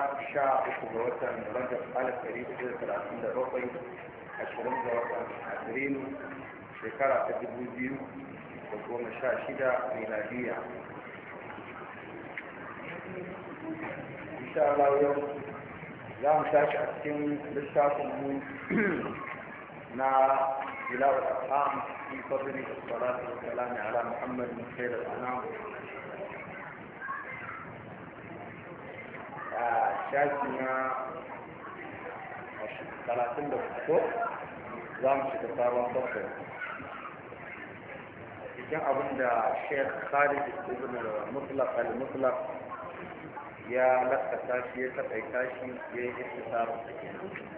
13 ga watan Rajab 1437 ashirin ga watan Afrilu shekara ta 2016 miladiya. Insha Allah yau za mu tashi a cikin littafinmu na Bilal al-Arham fi fadli as-salatu wa salam ala Muhammad bin Khair al-Anam. Shafi na 34 za mu shiga sabon bakwai. Cikin abin da Sheikh Khalid ibn Mutlaq al-Mutlaq ya lakata shi ya taƙaita shi ya yi istisarar da ke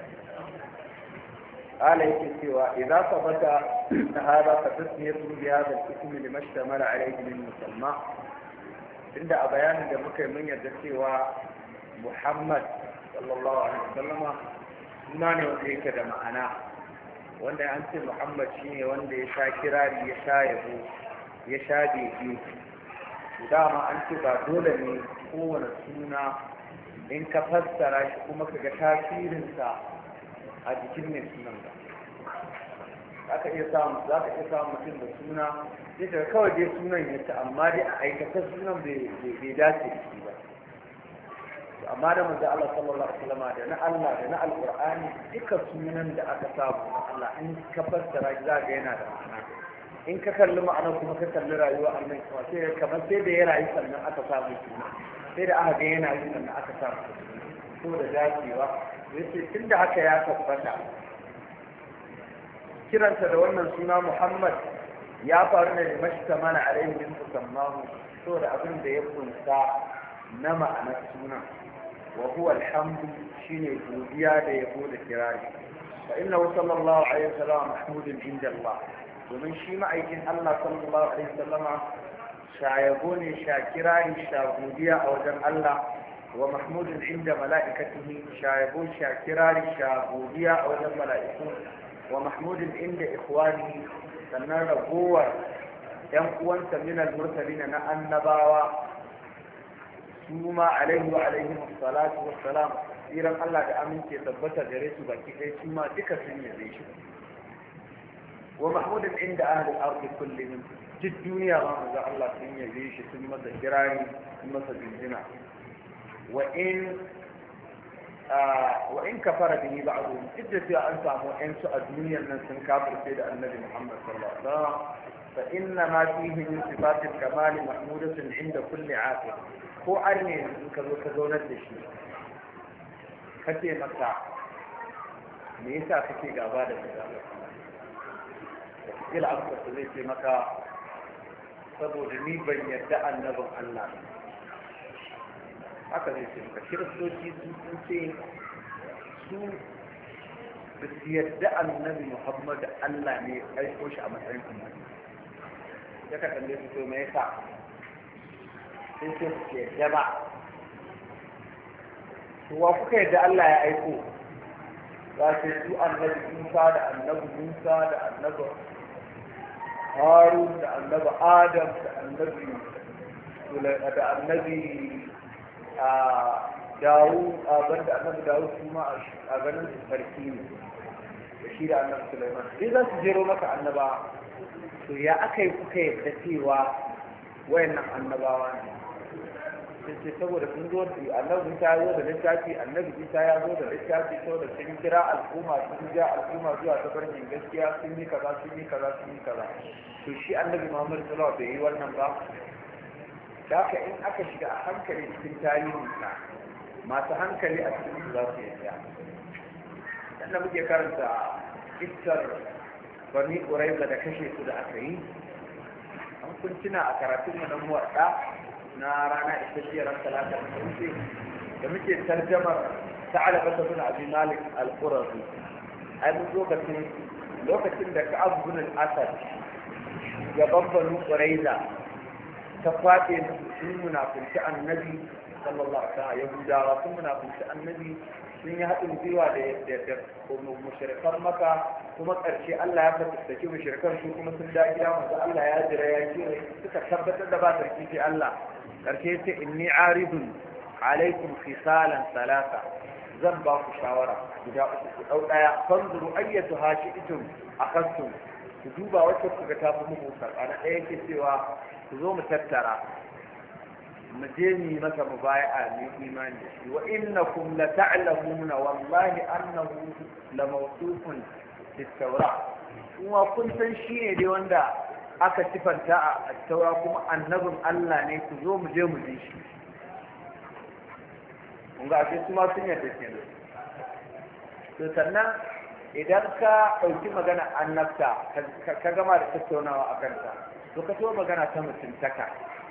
قال يكتوى إذا ثبت هذا فتسمية بهذا الاسم لما اشتمل عليه من مسمى عند أبيان دمك من يدسوى محمد صلى الله عليه وسلم ناني وذيك دمعنا وأن أنت محمد شيني وأن يشا كراري يشا يبو يشا ديكي وداما أنت بادولني هو نسونا إن كفسر شكومك كتاثير انسا a jikin mai sunan da za ka iya samun mutum da suna sai daga kawai dai sunan ya ta amma dai a aikata sunan bai dace da shi ba amma da manzo Allah sallallahu alaihi wasallam da na Allah da na alqur'ani duka sunan da aka samu na Allah in ka fassara za ga yana da ma'ana in ka kalli ma'ana kuma ka kalli rayuwa annan sai kamar sai da ya rayu sannan aka samu suna sai da aka ga yana yi sannan aka samu suna da dacewa yace tunda haka ya tabbata kiransa da wannan suna Muhammad ya faru ne da mashtamala alaihi min musammahu saboda abin da ya kunsa na ma'anar suna wa huwa alhamdu shine godiya da yabo da kirari fa innahu sallallahu alaihi wasallam mahmudun inda Allah domin shi ma'aikin Allah sallallahu alaihi wasallama shayabo ne sha kirari sha godiya a wajen Allah ومحمود عند ملائكته شايبون شاكراري شابوديا أو الملائكة ومحمود عند إخوانه سنرى قوة ينقوان من المرسلين النباوة ثم عليه وعليهم الصلاة والسلام إيران الله كأمين كيثبت جريسو بكي ثم تكسن يزيش ومحمود عند أهل الأرض كلهم جد دنيا رمضة الله كن يزيش ثم تجراني ثم تجنجنا وإن كفر به بعضهم جد أن تعموا أنس الدنيا من سنكابر سيد النبي محمد صلى الله عليه وسلم فإن ما فيه من صفات الكمال محمودة عند كل عاقل هو أرني كذونة الشيء كتي مكة ليسا كتي قابادة إلى أكثر سيدي مكة saboda ni ban yadda annabin Allah haka zai ce maka kiristoci sun ce su da su yadda annabi Muhammad Allah ne ya aiko shi a matsayin annabi ya ka tambaye su to me yasa sai ce su yadda ba to wa kuka yadda Allah ya aiko za su su annabi Isa da annabi Musa da annabi Harun da annabi Adam da annabi Dawud banda annabi Dawud kuma a ganin su sarki ne da shi da annabi Sulaiman sai za su jero maka annaba to ya aka yi kuka yadda cewa wayannan annabawa ne sai saboda sun zo da annabi Isa ya zo da littafi annabi Isa ya zo da littafi saboda sun kira al'umma sun ja al'umma zuwa tafarkin gaskiya sun yi kaza sun yi kaza sun yi kaza to shi annabi Muhammad sallallahu alaihi wasallam bai yi wannan ba da haka in aka shiga a hankali cikin tarihinsa masu hankali a cikin za su yadda dan da muke karanta kissar Bani Quraiza da kashe su da aka yi an kun tuna a karatun mu na muwadda na rana ita ce ran talata da wuce da muke tarjamar Sa'alaba bin Abi Malik al-Qurazi ai mun lokacin da Ka'ab bin al-Asad gaban Bani Quraiza ta kwaɗe sun munafunci annabi sallallahu alaihi wasallam yahudawa sun munafunci annabi sun yi haɗin gwiwa da mushrikan maka kuma ƙarshe Allah ya fatattaki mushrikan su kuma sun da gida manzo Allah ya jira ya kire suka tabbatar da ba sarki sai Allah ƙarshe ce inni aridun alaikum khisalan salasa zan ba ku shawara guda uku ku dau daya fanzuru ayyatu hashi'tum akhastum ku duba wacce kuka tafi muku sarƙana ɗaya yake cewa ku zo mu tattara mu je mu yi masa mubaya'a ne imani da shi wa innakum la ta'lamuna wallahi annahu la mawsufun bis-tawra kuma kun san shi ne dai wanda aka sifanta a taura kuma annabin Allah ne ku zo mu je mu ji shi kun ga ake kuma sun yarda kenan to sannan idan ka ɗauki magana annabta ka gama da tattaunawa a kanta to ka so magana ta mutuntaka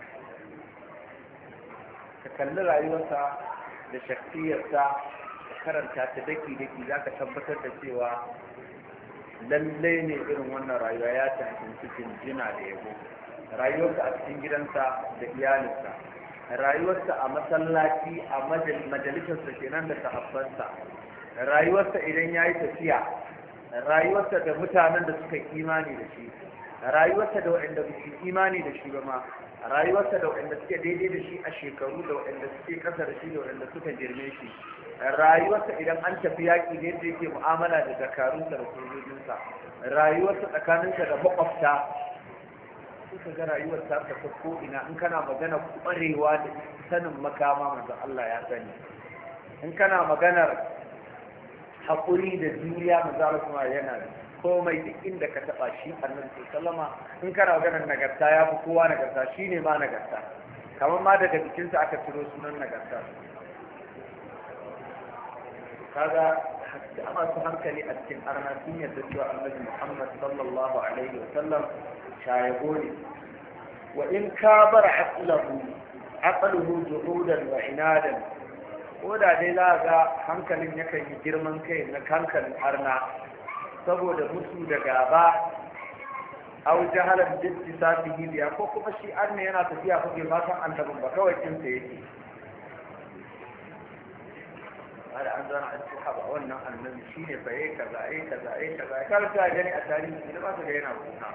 ka kalli rayuwarsa da shakhsiyarsa ka karanta ta daki-daki za ka tabbatar da cewa lallai ne irin wannan rayuwa ya cancanci jinjina da yabo rayuwarsa a cikin gidansa da iyalinsa rayuwarsa a masallaci a majalisarsa kenan da sahabbansa rayuwarsa idan ya yi tafiya rayuwarsa da mutanen da suka imani da shi rayuwarsa da waɗanda ba su imani da shi ba ma rayuwarsa da waɗanda suke daidai da shi a shekaru da waɗanda suke ƙasa da shi da waɗanda suka girme shi rayuwarsa idan an tafi yaƙi ne da yake mu'amala da dakarunsa da sojojinsa rayuwarsa tsakaninsa da makwabta suka ga rayuwar ta ta ko ina in kana magana ƙwarewa da sanin makama manzon Allah ya sani in kana maganar haƙuri da juriya manzon Allah kuma yana da komai duk inda ka taɓa shi annabi sallama in kana maganar nagarta ya fi kowa nagarta shine ma nagarta kamar ma daga jikinsa aka ciro sunan nagarta kaga da masu hankali a cikin arna sun yarda cewa annabi Muhammad sallallahu alaihi wa sallam shayabo ne wa in kabara aqluhu juhudan wa inadan ko da dai za ga hankalin yakan yi girman kai na hankalin arna saboda musu da gaba aw jahalan bittisabihi biya ko kuma shi arna yana tafiya kuke ma san annabin ba kawai kinsa yake هذا عندنا الصحابة وأن النبي شيء فإيه كذا إيه كذا إيه كذا كانت جاني التاريخ لما تجينا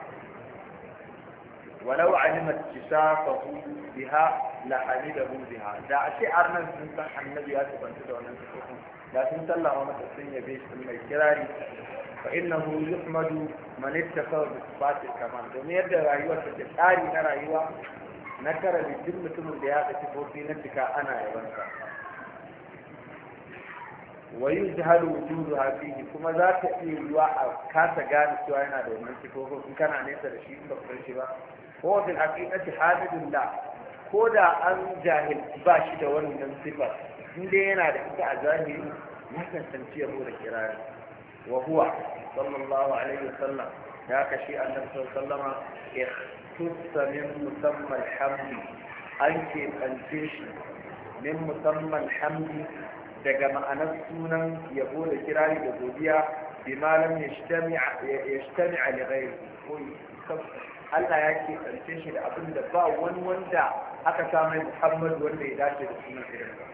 ولو علمت شسافه بها لحمده بها دا شيء أرنا ننسى النبي آسف أن تدعو ننسى لا تنسى الله وما تسني بيش من الكراري فإنه يحمد من اتخذ بصفات الكمال دوم يبدأ رأيوة تتاري نرأيوة نكر لجمة من لهذا تفوتي نفسك أنا يا بنك ويجهل وجودها فيه كما ذات الواقع كاسا غاني سوى هنا ده من سيكوكو إن كان عنيسا لشيء بقرشبا هو في الحقيقة حامد الله كودا أن جاهل باشي ده ونو من صفة إن دي هنا ده إنت أزاهي يحسن تنسيه هو الكرار وهو صلى الله عليه وسلم هكا شيء النبي صلى الله عليه وسلم اختص من مسمى الحمد أنت أنتش من مسمى الحمد daga ma'anar sunan yabo da kirari da godiya bi malam yajtami'a li ghayri Allah ya ke karshe shi da abin da ba wani wanda aka samu Muhammad wanda ya dace da sunan irin ba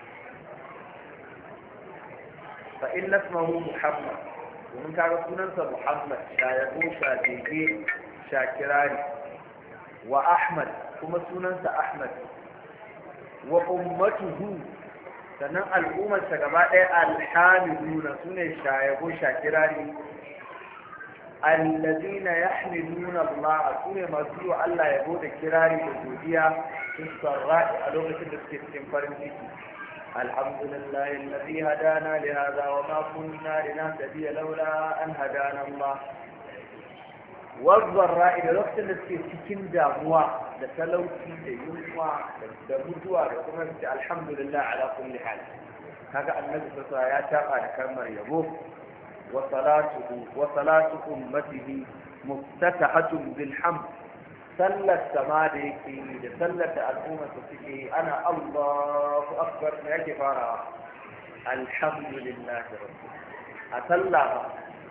fa inna ismuhu Muhammad domin kaga sunansa Muhammad sha yabo sha dege sha kirari wa Ahmad kuma sunansa Ahmad wa ummatuhu sannan al'ummarsa gaba ɗaya alhamiduna su ne shayabo shakirari allazina yahmiduna Allah su ne masu yi wa Allah yabo da kirari da godiya sun sarra'i a lokacin da suke cikin farin ciki alhamdulillah alladhi hadana li hadha wa ma kunna linahtadiya laula an hadana Allah wazzarra'i da lokacin da suke cikin damuwa da talauci da yunwa da mutuwa da kuma da alhamdulillah ala kulli hal kaga annabi sallallahu ya taba da kalmar yabo wa salatu ummatihi muftatahatun bil hamd sallar sama da yake da sallar da al'umma su suke ana Allahu akbar ne yake farawa alhamdulillah rabbil a sallah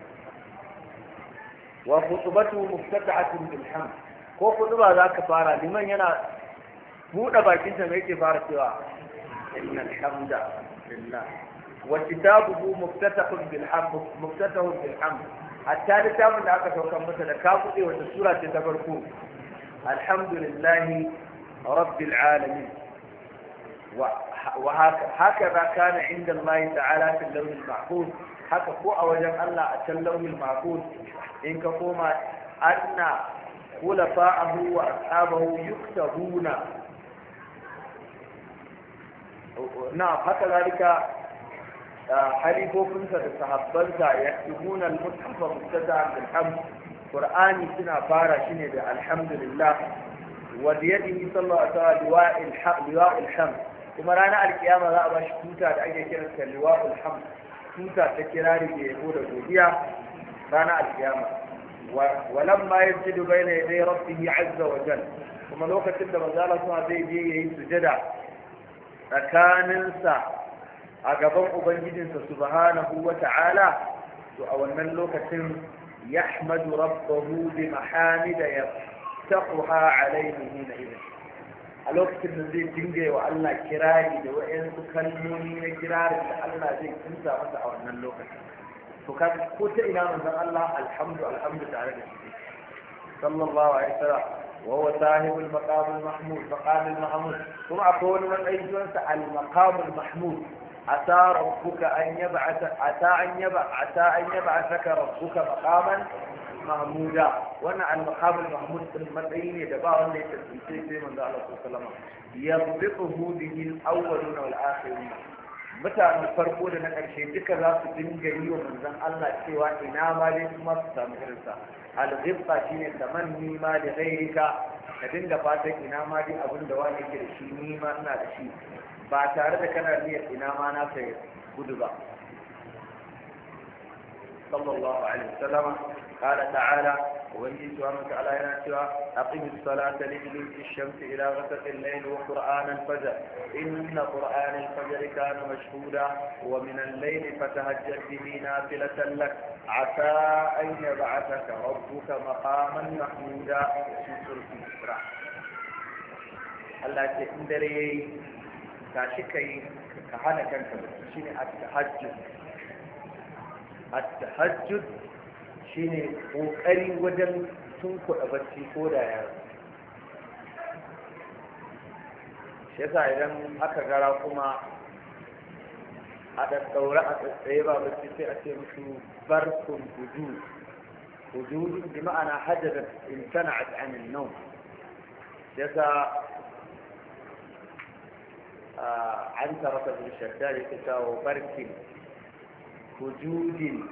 wa khutbatu muftatahatun bil hamd ko khutba zaka fara liman yana buɗe bakin sa mai yake fara cewa innal hamda lillah wa kitabuhu muftatahun bil hamd hatta littafin da aka saukar masa da ka buɗe wata sura ce ta farko alhamdulillahi rabbil alamin وهكذا كان عند الله تعالى في اللوح المحفوظ haka ko a wajen Allah a can launin mahfuz in ka koma anna khulafa'ahu wa ashabahu yuktabuna na haka zalika halifofinsa da sahabbansa yaktubuna al-mushaf mubtada bil-hamd qur'ani suna fara shi ne da alhamdulillah wa biyadihi sallallahu alaihi wa sallam liwa'il hamd kuma ranar alkiyama za a ba shi tuta da ake kiranta liwa'ul hamd tuta ta kirari da yabo da godiya ranar alkiyama walamma yajidu bayna yaday rabbih azza wa jalla kuma lokacin da manzo Allah zai je yayi sujada tsakaninsa a gaban ubangijinsa subhanahu wa ta'ala to a wannan lokacin yahmadu rabbahu bi mahamida yaftaquha alayhi hina idan a lokacin da zai dinga wa Allah kirari da wa'yansu kalmomi na kirarin da Allah zai kinsa masa a wannan lokacin to kaga ko ta ina manzon Allah alhamdu tare da shi sallallahu alaihi wasallam wa huwa sahibul maqam al mahmud kuma akwai wani matsayin sunsa al maqam al mahmud ata rabbuka an yab'athaka rabbuka maqaman mahmuda wannan al-maqam al-mahmud din matsayi ne da ba wanda ya tantance sai manzo Allah sallallahu alaihi wasallam yabdiquhu bihi al-awwaluna wal-akhirun mutanen farko da na ƙarshe duka za su dinga yi wa manzon Allah cewa ina ma dai kuma su samu irinsa al-ghibta shine tamanni ma da ghayrika ka dinga fatan ina ma dai abin da wani yake da shi ni ma ina da shi ba tare da kana niyyar ina ma na sai gudu ba sallallahu alaihi wasallam قال تعالى وإن سبحانه وتعالى يناتوا أقم الصلاة لدلوك الشمس إلى غسق الليل وقرآن الفجر إن قرآن الفجر كان مشهودا ومن الليل فتهجد به نافلة لك عسى أن يبعثك ربك مقاما محمودا في سورة الإسراء الله تندري كاشكي كهانا كان شيء التهجد shine kokari wajen tunkuɗa bacci ko da yaro shi yasa idan aka gara kuma a ɗaɗɗaure a tsaye ba bacci sai a ce musu barkun hudu bi ma'ana hajjadat imtana'at anil nawm yasa an tarata bil shaddad yake cewa barkin hujudin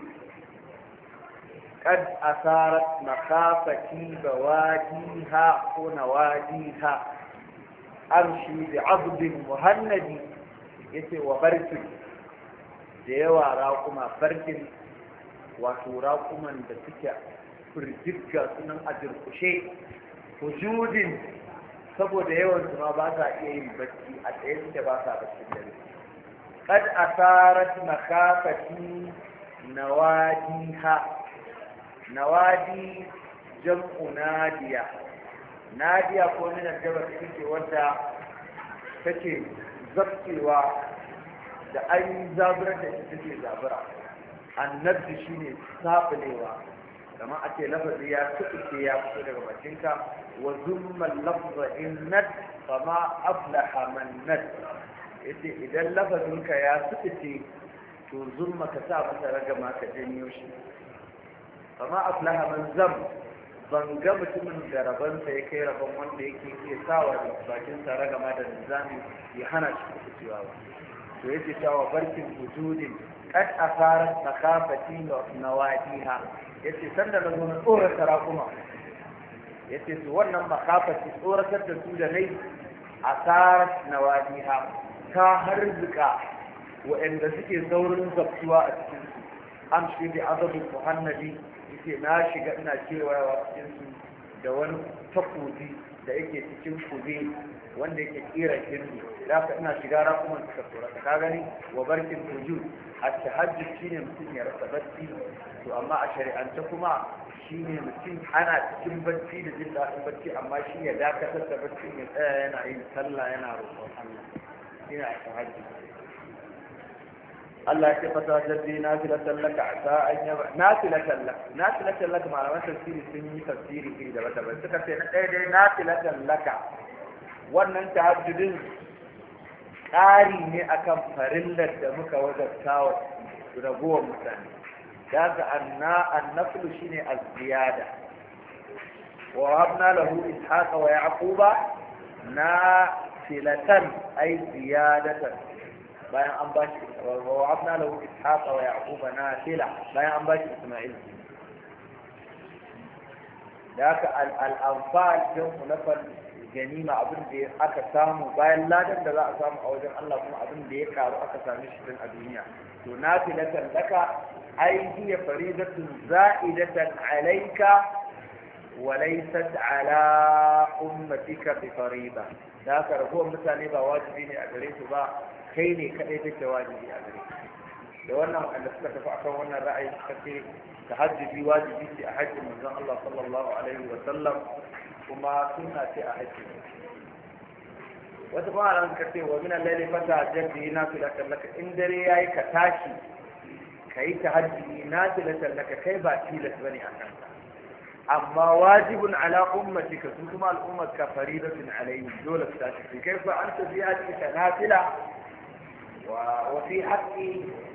قد أثارت مخافتي بواديها ونواديها أمشي بعضد مهند يتي وبرك ديوا راقما برك وتراقما بسكة فرجبك سنن أجر كشي وجود saboda yawan su ma ba sa iya yin bacci a tsaye suke ba sa bacci dare qad asarat makhafati nawadiha nawadi jam'u nadiya ko min aljabar take wanda take zabtewa da an zaburar da ita take zabura annabi shine sabulewa kamar ake lafazi ya tuke ya fito daga bakinka wa zumma lafza innat fama aflaha man nad yace idan lafazinka ya tuke to zumma ka sa masa ragama ka janyo shi amma aflaha man zam ban ga mutumin da rabansa ya kai rabon wanda yake iya sawa da bakin sa ragama da nizami ya hana shi kucewa ba to yake cewa barkin wujudin qad asarat makafati nawadiha yace sanda na zo na tsoron sarakuma yace to wannan makafati tsoratar da su da nai asarat nawadiha ta harzuka wa'anda suke saurin zabtuwa a cikin su amshi bi azabul muhannadi yake na shiga ina kewayawa cikin su da wani takobi da yake cikin kube wanda yake kira kirni da ka ina shiga rakuman suka tsora ka gani wa barkin wujud at-tahajjud shine mutum ya rasa bacci to amma a shari'ance kuma shine mutum ana cikin bacci da jin daɗin bacci amma shi ya dakatar da bacci ya tsaya yana yin sallah yana roƙon Allah shine at-tahajjud Allah ya fata jaddi nafilatan laka asa an yaba nafilatan laka malaman tafsiri sun yi tafsiri iri da wata ba suka ce na ɗaya dai nafilatan laka wannan tahajjudin ƙari ne akan farillar da muka wajabta wa ragowar mutane daga annaflu shine az-ziyada wa habna lahu ishaqa wa yaquba nafilatan ay ziyadatan bayan an bashi wa habna lahu ishaqa wa yaquba nafila bayan an bashi isma'il daga al-anfal din nafal ganima abin da aka samu bayan ladan da za a samu a wajen Allah kuma abin da ya karu aka same shi din a duniya to nafilatan laka ai hiya faridatun za'idatan alayka wa laysat ala ummatika bi fariida da haka ragowar mutane ba wajibi ne a gare su ba kai ne kadai take wajibi a gare da wannan wanda suka tafi akan wannan ra'ayi suka ce tahajjudi wajibi ce a hajjin manzon Allah sallallahu alaihi wa sallam kuma suna ce a haƙƙi wata ba ran ka ce wa min al-layli fata jaddi nafilatan laka in dare yayi ka tashi kai tahajjudi nafilatan laka kai ba tilas bane a kanka amma wajibun ala ummatika su kuma al-ummat ka faridatun alayhi dole su tashi kai fa anta fi hadika nafila wa fi haqqi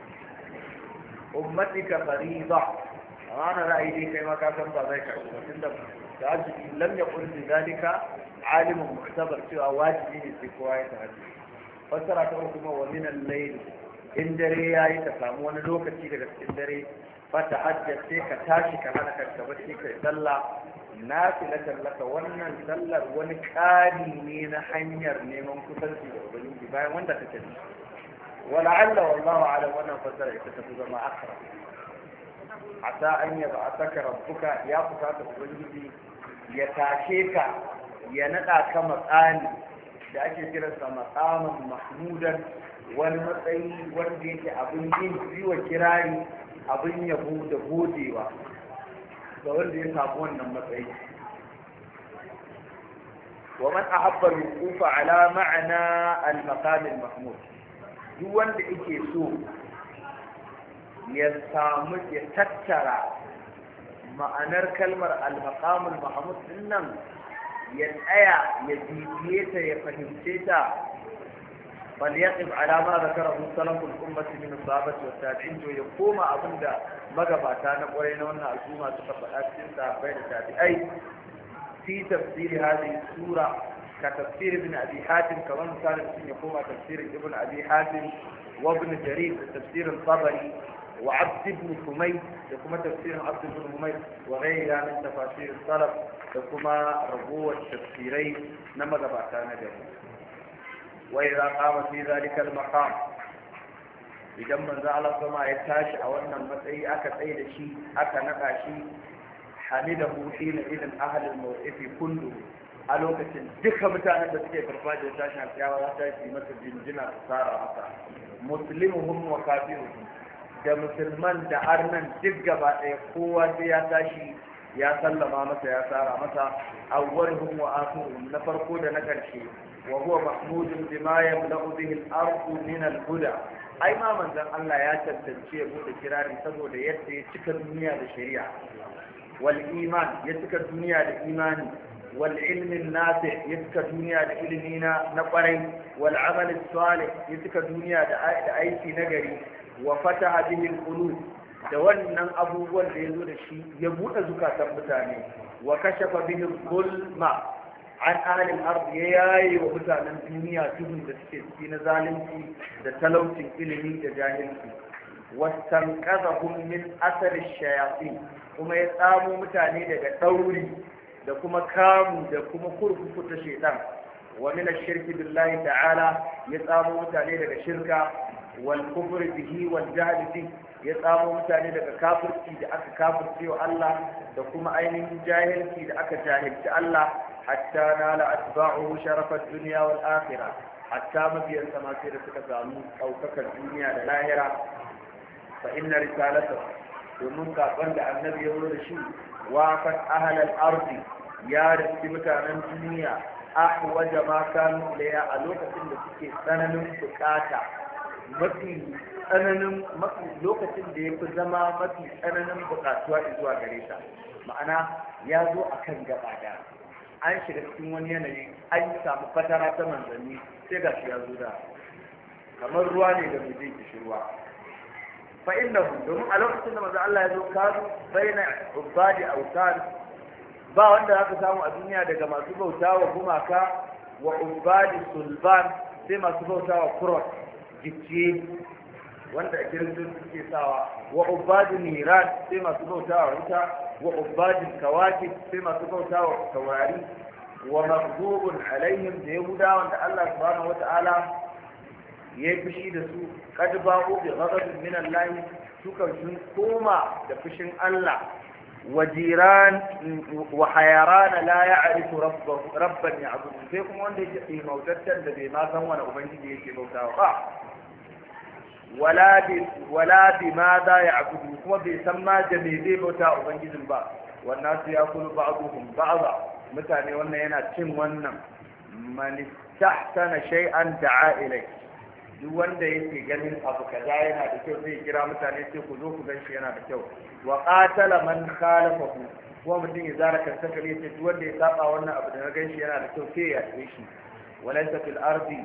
ummatika farida ana ra'ayi dai kai ma ka san ba zai karɓi ba tunda tahajjudi lam yaqul bi zalika alimun mu'tabar cewa wajibi ne sai kowa ya tahajjudi fasara ta kuma wa min al-layl in dare yayi ka samu wani lokaci daga cikin dare fa tahajjud sai ka tashi ka hana kanka bacci kai sallah nafilatan laka wannan sallar wani kari ne na hanyar neman kusanci da ubangiji bayan wanda kake da wala'alla wallahu a'lam wannan fasara ita ta zama akra asa an yab'athaka rabbuka ya fusata ubangiji ya tashe ka ya nada ka matsani da ake kiransa maqaman mahmudan wani matsayi wanda yake abin yin biwa kirari abin yabo da godewa ga wanda ya samu wannan matsayi wa man ahabba al-wuquf ala ma'na al-maqam al-mahmud duk wanda yake so ya samu ya tattara ma'anar kalmar al-maqam al-mahmud dinnan ya tsaya ya bibiye ta ya fahimce ta bal yaqif ala ma zakarahu salaful ummati min as-sahabati wat-tabi'in to ya koma abinda magabata na kwarai na wannan al'umma suka faɗa cikin sahabbai da tabi'ai fi tafsir hadhihi sura ka tafsir ibn abi hatim kamar misalin ya koma tafsir ibn abi hatim wa ibn jarir tafsir al-tabari وعبد بن حميد لكما تفسير عبد بن حميد وغيرها من تفاسير السلف لكما ربوة التفسيرين نما ذبعتان جميع وإذا قام في ذلك المقام إذا من زعل السماء يتاش أو أن المسعي أكا سيد شيء أكا نقع شيء حمده حينئذ أهل الموقف كله a lokacin duka mutanen da suke farfajiyar tashin alkiyawa za ta yi masa jinjina su tsara masa muslimuhum wa kafiruhum da musulman da arnan duk gaba ɗaya kowa sai ya tashi ya sallama masa ya tsara masa awwaluhum wa akhiruhum na farko da na ƙarshe wa huwa mahmudun bima yamla'u bihi al-ardu min al-huda ai ma manzon Allah ya tantance ya bude kirari saboda yadda ya cika duniya da shari'a wal iman ya cika duniya da imani wal ilmin nafi ya cika duniya da ilimi na kwarai wal amal salih ya cika duniya da aiki nagari wa fataha bihi al-qulub da wannan abubuwan da yazo da shi ya bude zukatan mutane wa kashafa bihi al-zulma an ahli al-ard ya yayi wa mutanen duniya tuhun da suke ciki na zalunci da talaucin ilimi da jahilci wastanqadhahum min athar ash-shayatin kuma ya tsamo mutane daga dauri da kuma kamu da kuma kurkuku ta shaytan wa min ash-shirki billahi ta'ala ya tsamo mutane daga shirka والكفر به والجهل به يصابوا mutane daga kafirci da aka kafirce wa Allah da kuma ainihin jahilci da aka jahilci Allah hatta nala atba'uhu sharafat dunya wal akhirah hatta mabiyan sama sai da suka samu daukakar duniya da lahira fa inna risalata domin kafin da annabi ya zo da shi wafat ahal al-ardi ya rufi mutanen duniya ahwaja ma kanu ilayya a lokacin da suke tsananin bukata mafi tsananin lokacin da ya fi zama mafi tsananin bukatuwa zuwa gare ta ma'ana ya zo a kan gaba da an shiga cikin wani yanayi an samu fatara ta manzanni sai ga shi ya zo da kamar ruwa ne da mai zai kishi ruwa fa innahu domin a lokacin da manzo Allah ya zo kanu baina ubadi awtan ba wanda zaka samu a duniya daga masu bautawa gumaka wa ubadi sulban sai masu bautawa kurot gicciye wanda kiristun suke sawa wa ubadi niran sai masu bautawa wuta wa ubadi kawakib sai masu bautawa taurari wa maghdubun alaihim da yahuda wanda Allah subhanahu wata'ala ya yi fushi da su kad ba'u bi ghadabin min Allah suka sun koma da fushin Allah wa jiran wa hayaran la ya'rifu rabban ya'budu sai kuma wanda yake mautattar da bai ma san wani ubangiji yake bautawa ba wala bi ma za ya'budu kuma bai san ma da me zai bauta ubangijin ba wannan su yakulu ba'duhum ba'dha mutane wannan yana cin wannan man istahsana shay'an da'a ilai duk wanda yake ganin abu kaza yana da kyau zai kira mutane sai ku zo ku ganshi yana da kyau wa qatala man khalafahu kuma mutum ya zara kansa kare sai duk wanda ya saba wannan abu da na ganshi yana da kyau sai ya yi shi walaysa fil ardi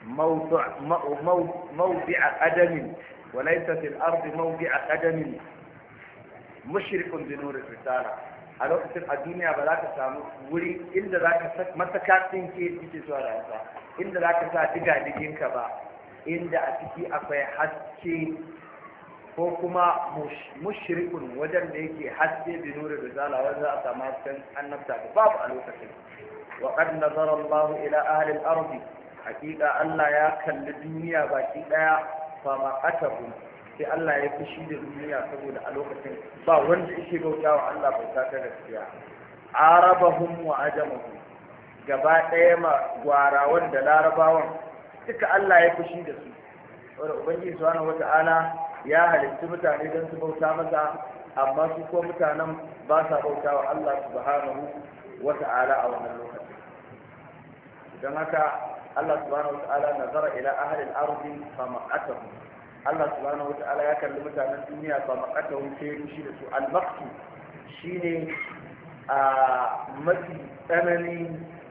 mawdi'a qadamin walaysa fil ardi mawdi'a qadamin mushrikun bi nur risala a lokacin a duniya ba za ka samu wuri inda za ka masaka tsinke cikin zuwa da yasa inda za ka sa diga diginka ba inda a ciki akwai haske ko kuma mushrikun wajen da yake haske bi nuri risala wanda a samu hasken annabta da babu a lokacin wa qad nazara Allah ila ahli al-ard hakika Allah ya kalli duniya baki daya fa ma qatabu sai Allah ya fushi da duniya saboda a lokacin ba wanda yake bautawa Allah bauta ta gaskiya arabahum wa ajamahum gaba daya ma gwarawan da larabawan duka Allah ya fushi da su wanda ubangiji subhanahu wata'ala ya halitta mutane don su bauta masa amma su ko mutanen ba sa bauta wa Allah subhanahu wata'ala a wannan lokacin don haka Allah subhanahu wata'ala nazara ila ahli al-ardi fa maqatahum Allah subhanahu wata'ala ya kalli mutanen duniya fa maqatahum sai ya fushi da su al-maqtu shine a mafi tsanani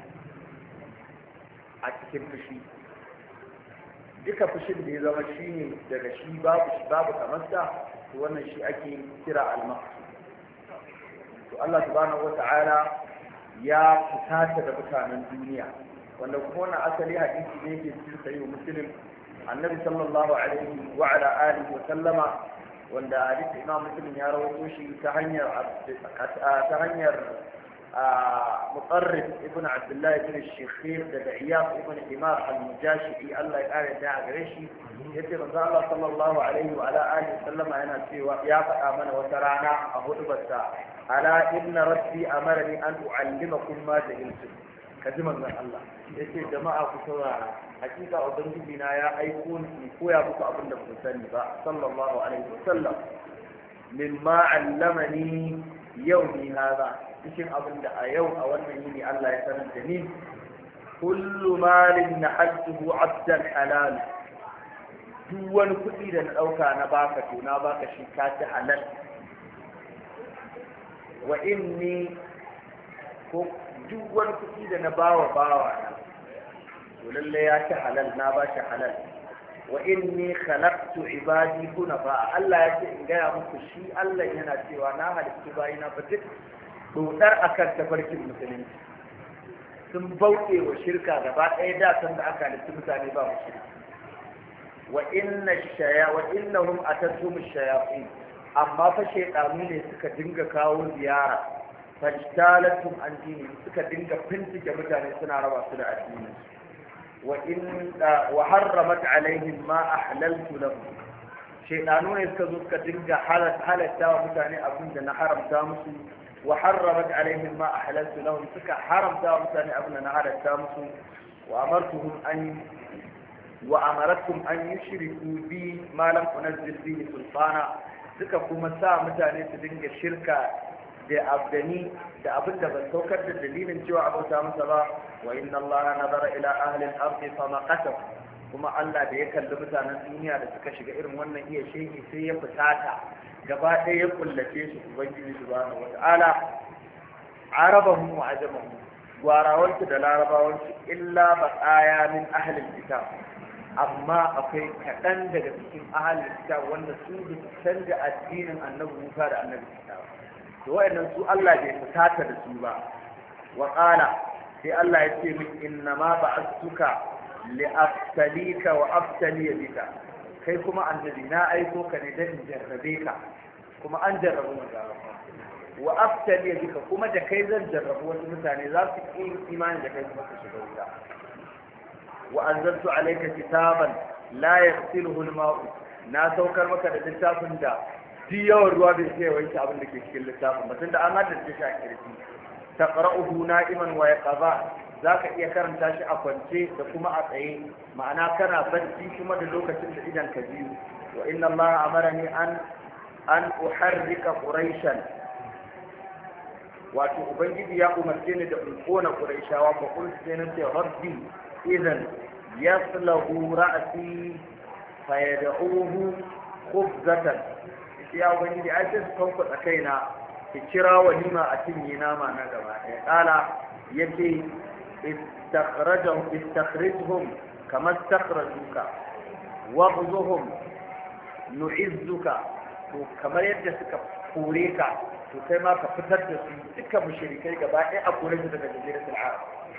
a cikin fushi duka fushin da ya zama shi ne daga shi babu kamarsa to wannan shi ake kira almaqtu to Allah subhanahu wata'ala ya fusata da mutanen duniya wanda kuma wannan asali hadisi ne ke cikin sahih muslim annabi sallallahu alaihi wa ala alihi wa sallama wanda hadisi imam muslim ya rawaito shi ta hanyar مطرف ابن عبد الله بن الشيخين دعياط ابن حمار المجاشعي الله يقال داع قريشي يتي رضا الله صلى الله عليه وعلى آله وسلم أنا سوى يا فآمن وترانا أهد بسا ألا إن ربي أمرني أن أعلمكم ما جهلتم كذما من الله يتي جماعة كسورة حقيقة أبنجبنا يا أيكون كويا بك أبن بسني صلى الله عليه وسلم مما علمني يومي هذا cikin abin da a yau a wannan yini Allah ya sanar da ni kullu malin nahaltuhu abdan halal duk wani kuɗi da na ɗauka na baka to na baka shi ka ci halal wa inni ko duk wani kuɗi da na bawa na to lalle ya ci halal na ba shi halal wa inni khalaqtu ibadi hunafa Allah ya ce in gaya muku shi Allah yana cewa na halitta bayina fa duk dodar akan tafarkin musulunci sun bauɗe wa shirka gaba ɗaya da san da aka halitta mutane ba mu shirka wa innahum atatum ash-shayatin amma fa shaytanu ne suka dinga kawo ziyara fajtalatum an dini suka dinga fintike mutane suna raba su da addini wa harramat alaihim ma ahlaltu lahum shaytanu ne suka zo suka dinga halatta wa mutane abin da na haramta musu وحرمت عليهم ما أحللت لهم سكا حرمت مثلا أبنا نهار التامس وأمرتهم أن يشركوا بي ما لم أنزل به سلطانا سكا كما سا مثلا تدنج الشركة da abdani da abin da ban saukar da dalilin cewa abota masa ba wa inna Allah nazara ila ahli al-ardi fa maqata kuma Allah da ya kalli mutanen duniya da suka shiga irin wannan iya shehi sai ya fusata gaba ɗaya ya kullace su ubangiji subhanahu wata'ala arabahum wa ajamahum gwarawansu da larabawansu illa baqaya min ahli al-kitab amma akwai kaɗan daga cikin ahalin kitab wanda su da su canja addinin annabi Musa da annabi Isa to wayannan su Allah bai fusata da su ba wa qala sai Allah ya ce min inna ma ba'athuka li aftalika wa aftali bika kai kuma annabi na aiko ka ne dan jarrabe ka kuma an jarrabu mutane wa aftali bika kuma da kai zan jarrabu wasu mutane za su yi imani da kai kuma su shiga wuta wa anzaltu alayka kitaban la yaghsiluhu al-ma'u na saukar maka da littafin da fi yawan ruwa bai sai wanke abin da ke cikin littafin ba tunda an haddace shi a kirki taqra'uhu na'iman wa yaqza zaka iya karanta shi a kwance da kuma a tsaye ma'ana kana bacci kuma da lokacin da idan ka biyu wa inna allaha amarani an uharrika quraishan wato ubangiji ya umarce ni da in kona quraishawa fa qultu sai na ce rabbi idan yaslahu ra'si fa yad'uhu khubzatan ya ubangiji ai sai su kanku tsakaina ki kira walima a cinye nama na gaba ɗaya kala yace istakhrijhum kama istakhrajuka waghzuhum nu'izzuka to kamar yadda suka kore ka to kai ma ka fitar da su duka mushrikai gaba ɗaya a kore su daga jaziratul arab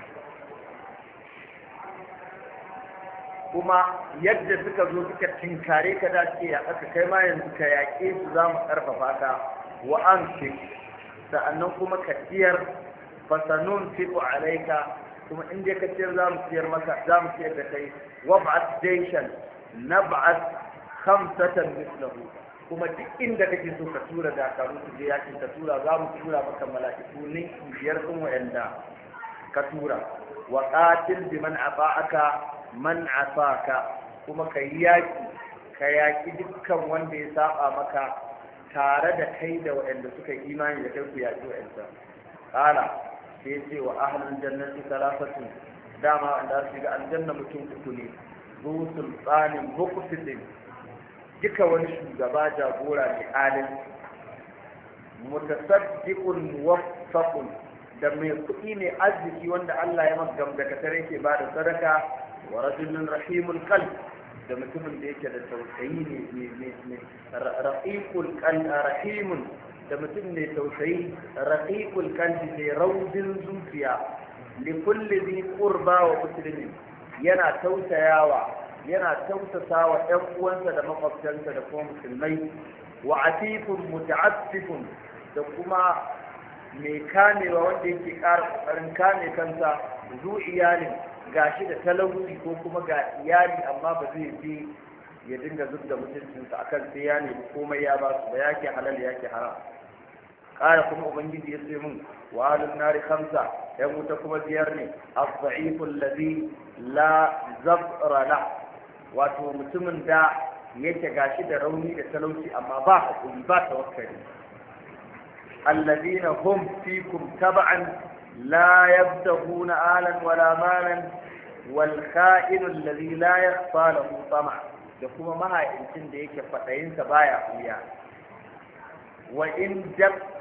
kuma yadda suka zo suka tinkare ka da suke aka kai ma yanzu ka yaƙe su za mu ƙarfafa ka wa an fi sa'annan kuma ka ciyar fasanun fiku alaika kuma in dai ka ciyar za mu ciyar maka za mu ciyar da kai wa ba'at jayshan nab'at khamsatan mislahu kuma duk inda kake so ka tura dakaru su je yakin ka tura za mu tura maka mala'iku ne biyar din wa'anda ka tura wa qatil biman ata'aka man asaka kuma ka yaki dukkan wanda ya saba maka tare da kai da waɗanda suka yi imani da kai ku yaki waɗanda kala sai ce wa ahlul jannati salasatu dama wanda su ga aljanna mutum uku ne zu sultanin muqsitin duka wani shugaba jagora ne alim mutasaddiqun muwaffaqun da mai kuɗi ne arziki wanda Allah ya maka gamdakatar yake ba da sadaka wa rajulun rahimul qalb da mutumin da yake da tausayi ne raqiqul qalb rahimun da mutum ne tausayi raqiqul qalb ne raudin zuciya li kulli dhi qurba wa muslimin yana tausayawa yana tausasawa ɗan uwansa da makwabtansa da kuma musulmai wa atifun muta'affifun da kuma mai kamewa wanda yake ƙara ƙoƙarin kame kansa zu iyalin gashi da talauci ko kuma ga iyali amma ba zai je ya dinga zub da mutuncinsa akan sai ya nemi komai ya ba su ba yake halal yake haram ƙara kuma ubangiji ya ce min wa alun nari khamsa yan wuta kuma biyar ne as-sa'ifu alladhi la zabra la wato mutumin da yake gashi da rauni da talauci amma ba hakuri ba tawakkali الذين هم فيكم تبعا لا يبتغون آلا ولا مالا والخائن الذي لا يخفى له طمع يقوم معها إنسان ديك فتاين سبايا فيها وإن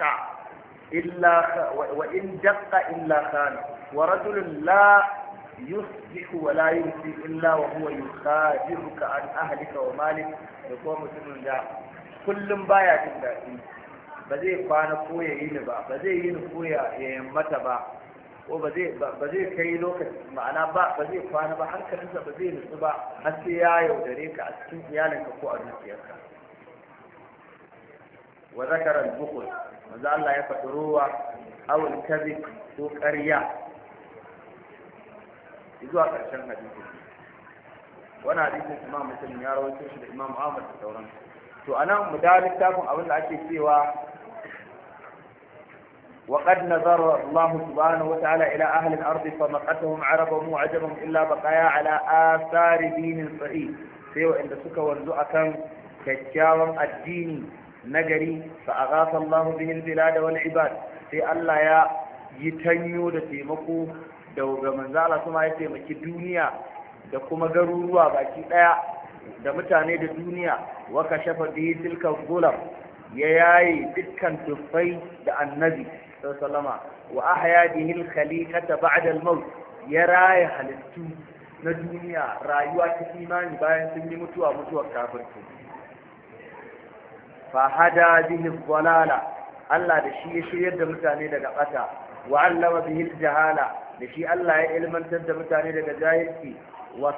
دق إلا خان ورجل لا يصبح ولا يمسي إلا وهو يخادعك عن أهلك ومالك يقوم مسلم جاء كل بايا جدا ba zai kwana ko ya yi ni ba ba zai yi ni ko ya yammata ba ko ba zai kai lokaci ma'ana ba zai kwana ba hankalinsa ba zai nutsu ba har sai ya yaudare ka a cikin iyalinka ko a dukiyarka wa zakara al-bukhul manzo Allah ya faɗi ruwa aw al-kadhib ko ƙarya zuwa ƙarshen hadisi wannan hadisin Imam Muslim ya rawaito shi da Imam Ahmad da sauran to anan mu da littafin abin da ake cewa وقد نظر الله سبحانه وتعالى إلى أهل الأرض فمقتهم عربهم وعجبهم إلا بقايا على آثار دين صحيح سوى عند سكا ورزق كان كجاوم الدين نجري فأغاث الله به البلاد والعباد في الله يا يتنيو دتيمكو دوغا منزالة ثم يتيمكي الدنيا da kuma garuruwa baki daya da mutane da duniya wa kashafa bihi tilka gulam ya yayi dukkan tufai da annabi sallama wa ahya bihi al-khaliqata ba'da al-maut ya raya halittu na duniya rayuwa ta imani bayan sun yi mutuwar kafirci fa hada bihi dhalala Allah da shi ya shiryar da mutane daga bata wa allama bihi jahala da shi Allah ya ilmantar da mutane daga jahilci wa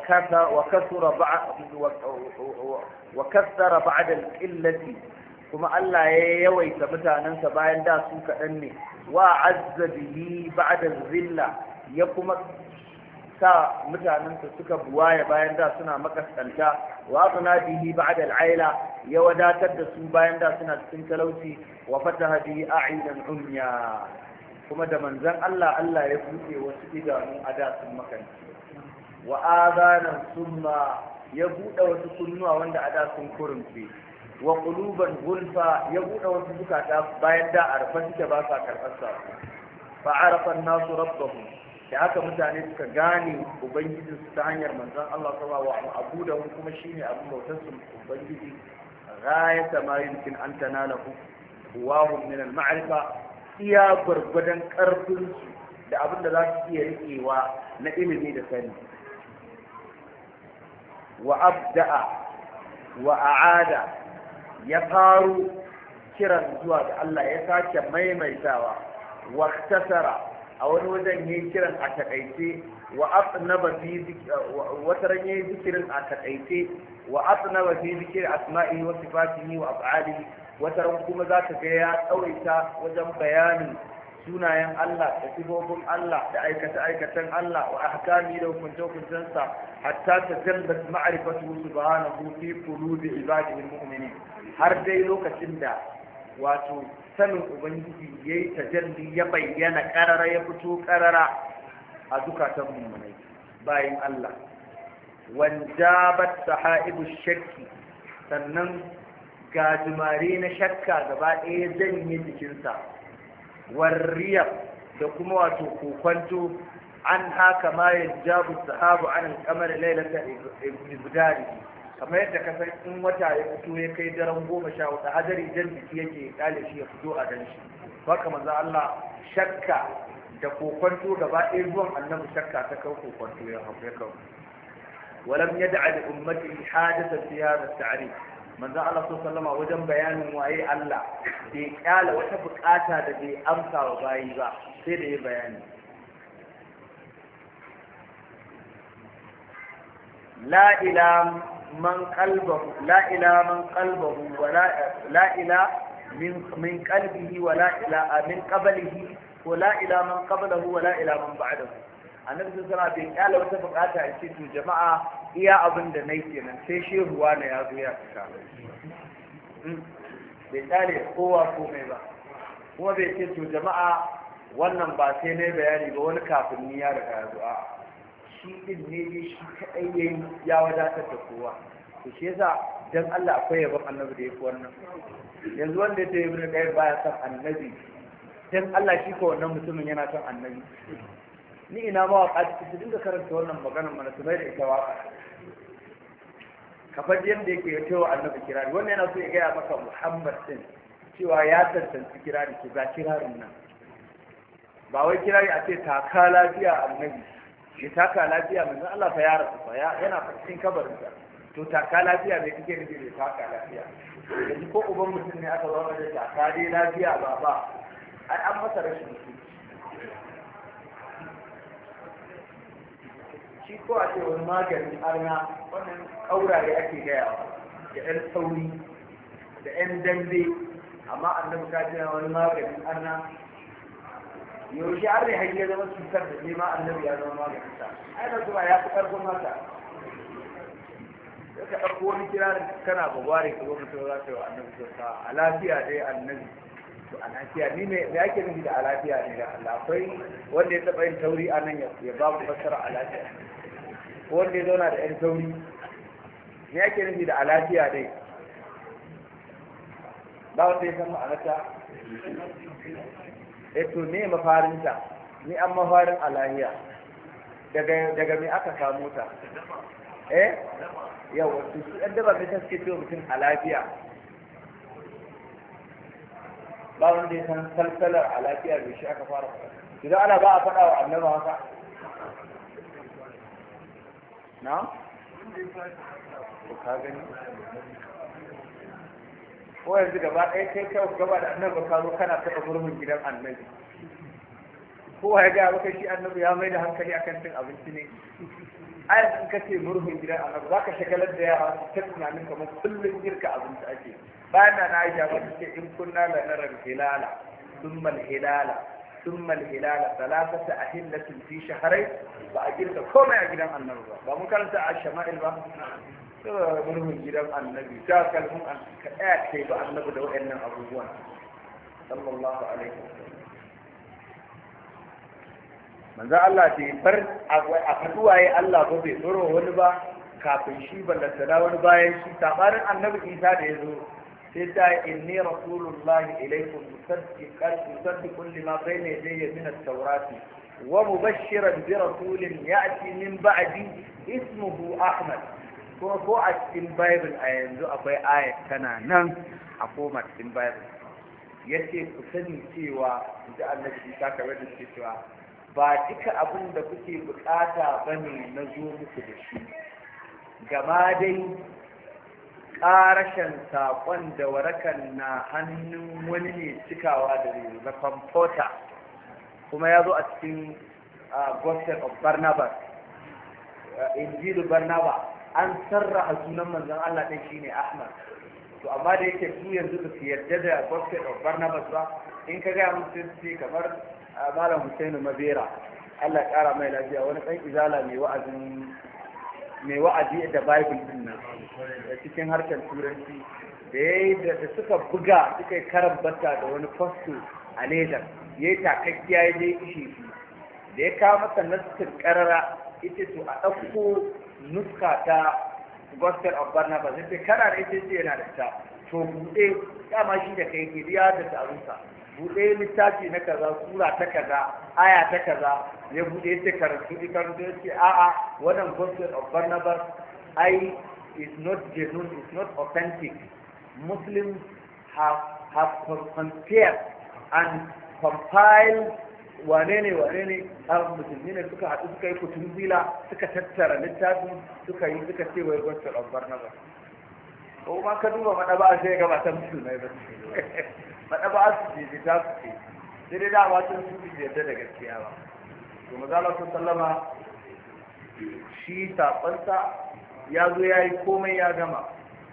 kathara ba'da al-qillati kuma Allah ya yawaita mutanensa bayan da su kaɗan ne wa azza bihi ba'da zilla ya kuma sa mutanensa suka buwaya bayan da suna makaskanta wa azna bihi ba'da al'aila ya wadatar da su bayan da suna cikin talauci wa fataha bihi a'idan umya kuma da manzon Allah ya buɗe wasu idanu a da sun makanci wa azanan summa ya buɗe wasu kunnuwa wanda a da sun kurumce wa quluban gulfa ya buɗe wasu zukata bayan da a rufe suke ba sa karɓar sa fa arafa an-nasu rabbahum da haka mutane suka gane ubangijin su ta hanyar manzon Allah sallallahu alaihi wa abu da kuma shine abin bautar su ubangiji ghayata ma yumkin an tanalahu huwahum min al-ma'rifa iya gwargwadon karfin su da abin da za su iya riƙewa na ilimi da sani wa abda'a wa a'ada ya faru kiran zuwa ga Allah ya sake maimaitawa wa tasara a wani wajen yayin kiran a takaice wa atnaba fi wataran yayin zikirin a takaice wa atnaba fi zikri asma'i wa sifatihi wa af'alihi wataran kuma zaka ga ya tsawaita wajen bayanin sunayen Allah da sifofin Allah da aikatan Allah wa ahkami da hukunce-hukuncensa hatta tajallat ma'rifatu subhanahu fi qulubi ibadihi almu'minin har dai lokacin da wato sanin ubangiji yayi tajalli ya bayyana karara ya fito karara a zukatan mu'minai bayin Allah wanjabat sahaibu shakki sannan gajimare na shakka gaba ɗaya janye jikinsa warriya da kuma wato kokwanto an haka ma yajabu sahabu an al-qamar laylata ibdari kamar yadda ka san in wata ya fito ya kai daren 14 hadari jan jiki yake kale shi ya fito a dan shi haka manzo Allah shakka da kokwanto gaba ɗaya zuwan annabi shakka ta kawo kokwanto ya kawo ولم يدع لأمته حاجة في هذا التعريف manzo Allah sallallahu wajen bayanin waye Allah bai kyala wata bukata da bai amsa wa bayi ba sai da ya bayani la ila man qalbahu wa la ila min qalbihi wa la ila min qablihi wa la ila man qablahu wa la ila man ba'dahu annabi sallallahu alaihi wasallam bai kyala wata bukata a ce to jama'a iya abin da nai kenan sai shehuwa na ya zo ya fita bai kyale kowa komai ba kuma bai ce to jama'a wannan ba sai na bayani ba wani kafin ni ya riga ya zo a shi din ne shi kadai yayi ya wadatar da kowa to shi yasa dan Allah akwai yabon annabi da yafi wannan yanzu wanda ya ce ibn qayyim baya son annabi dan Allah shi ko wannan mutumin yana son annabi ni ina ma waka su dinga karanta wannan maganar mana su mai da ita waka kafar yadda yake ya cewa annabi kirari wannan yana so ya gaya maka Muhammad din cewa ya tantance kirari ke ga kirarin nan ba wai kirari a ce taka lafiya annabi shi taka lafiya manzon Allah fa ya rasu fa yana cikin kabarinsa to taka lafiya me kake nufi da taka lafiya yanzu ko uban mutum ne aka zama da taka dai lafiya baba ai an masa rashin mutunci shi ko a ce wani maganin arna wannan ƙauraye ake gayawa da 'yan sauri da 'yan dambe amma annabi ka ce wani maganin arna yaushe har ne hanyar zama cutar da nema annabi ya zama maganin sa ai na zuwa ya fi ƙarfin haka sai ka ɗauko wani kirarin kana babare ka zo mutum za ta yi wa annabi sa a lafiya dai annabi to a lafiya ni me ake nufi da a lafiya ne da Allah akwai wanda ya taɓa yin tauri a nan ya ba mu fassara a lafiya wanda ya zauna da 'yan sauri ne ake nufi da alafiya dai ba wanda ya san ma'anarta to ne mafarinta ni an mafarin alahiya daga me aka samu ta yau wasu su ɗan daba mai taske ce mutum alafiya ba wanda ya san salsalar alafiya da shi aka fara faɗa idan ana ba a faɗa wa annaba haka na ko ka gani ko yanzu gaba ɗaya kai gaba da annabi ka zo kana taɓa murmun gidan annabi kowa ya gaya maka shi annabi ya mai da hankali akan cin abinci ne ayat in ka ce murhun gidan annabi za ka shagalar da yara su ta tunanin kamar kullum girka abinci ake bayan na aisha ba ta ce in kunna la narar hilala thumma hilala thumma hilala salasata ahillatin fi shahrayn ba a girka komai a gidan annabi ba mun karanta a shama'il ba murhun gidan annabi ta kalmun ka ɗaya kai ba annabi da waɗannan abubuwan sallallahu alaihi wasallam manzo Allah bai bar a faduwaye Allah ba bai tsoro wani ba kafin shi ballantana wani bayan shi sabarin annabi Isa da yazo sai ta inni rasulullahi ilaykum musaddiqun lima bayna yadayya min at-taurati wa mubashshiran bi rasulin ya'ti min ba'di ismuhu Ahmad kuma ko a cikin Bible a yanzu akwai ayat tana nan a koma cikin Bible yace ku sani cewa da annabi Isa kamar da cewa ba duka abin da kuke bukata bane na zo muku da shi gama dai ƙarashen saƙon da warakan na hannun wani ne cikawa da na kwamfuta kuma ya zo a cikin Gospel of Barnabas Injilu Barnabas an sarraha sunan manzon Allah ɗin shine Ahmad to amma da yake su yanzu ba su yarda da Gospel of Barnabas ba in ka gaya musu sai kamar Malam Husainu Mabera Allah ya kara mai lafiya wani ɗan izala mai wa'azi da Bible din nan da cikin harshen turanci da suka buga suka yi karan bata da wani fasto a ledar ya yi takakkiya ya je ishe shi da ya kawo masa nassin karara ita to a ɗauko nuska ta Gospel of Barnabas sai kana da ita ce yana da ta to buɗe dama shi da kai ke biya da tarunsa buɗe littafi na kaza sura ta kaza aya ta kaza ya buɗe ta karatu ya ce a'a wannan Gospel of Barnabas is not genuine, is not authentic. Muslims have compared and compiled wane ne musulmi ne suka haɗu suka yi kutun zila suka tattara littafin suka ce wai Gospel of Barnabas. Ko ma ka duba maɗaba sai ga matan musulmai ba maɗaba su ce ta su ce sai dai dama sun su yarda da gaskiya ba. To mazala sun sallama shi saɓansa ya zo ya yi komai ya gama.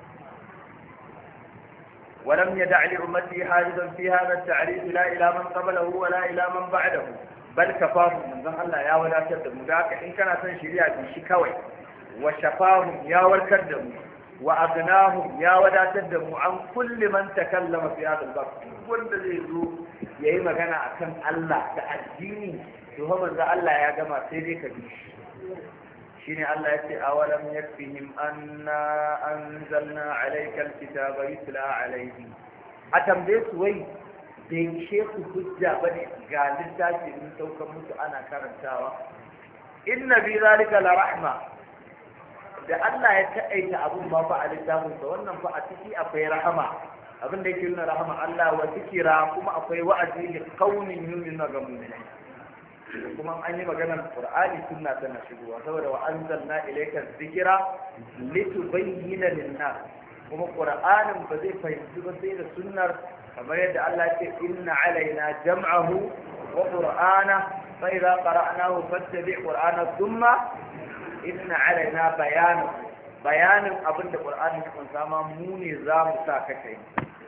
ولم يدع لأمته حاجزا في هذا التعريف لا إلى من قبله ولا إلى من بعده بل كفاهم من ذن الله يا ولا تدم ذاك إن كان شريعة بشكوي وشفاهم يا والكدم وأغناهم يا ولا تدم عن كل من تكلم في هذا الباب والذي يزور يا إما كان أكن الله تأديني وهم ذا الله يا جماعة سيدي كبيش شيني الله يتي أولم يكفهم أنا أنزلنا عليك الكتاب يتلى عليهم أتمديس وي بين شيخ حجة بني قال للتاجي من توقع موسى أنا كارنتاوة إن في ذلك لرحمة da Allah ya taƙaita abun ma fa a littafin sa wannan fa a ciki akwai rahama abin da yake nuna rahama Allah wa zikira kuma akwai wa'azi li qaumin yu'minuna ga mu'minai kuma an yi maganar Qur'ani sunna tana shigowa saboda wa anzalna ilayka dhikra litubayyana lin-nas kuma Qur'anin ba zai fahimci ba sai da sunnar kamar yadda Allah ya ce inna alaina jam'ahu wa qur'ana fa idza qara'nahu fattabi' qur'ana thumma inna alaina bayanin abinda Qur'ani ya kunsa ma mu ne za mu sa ka kai.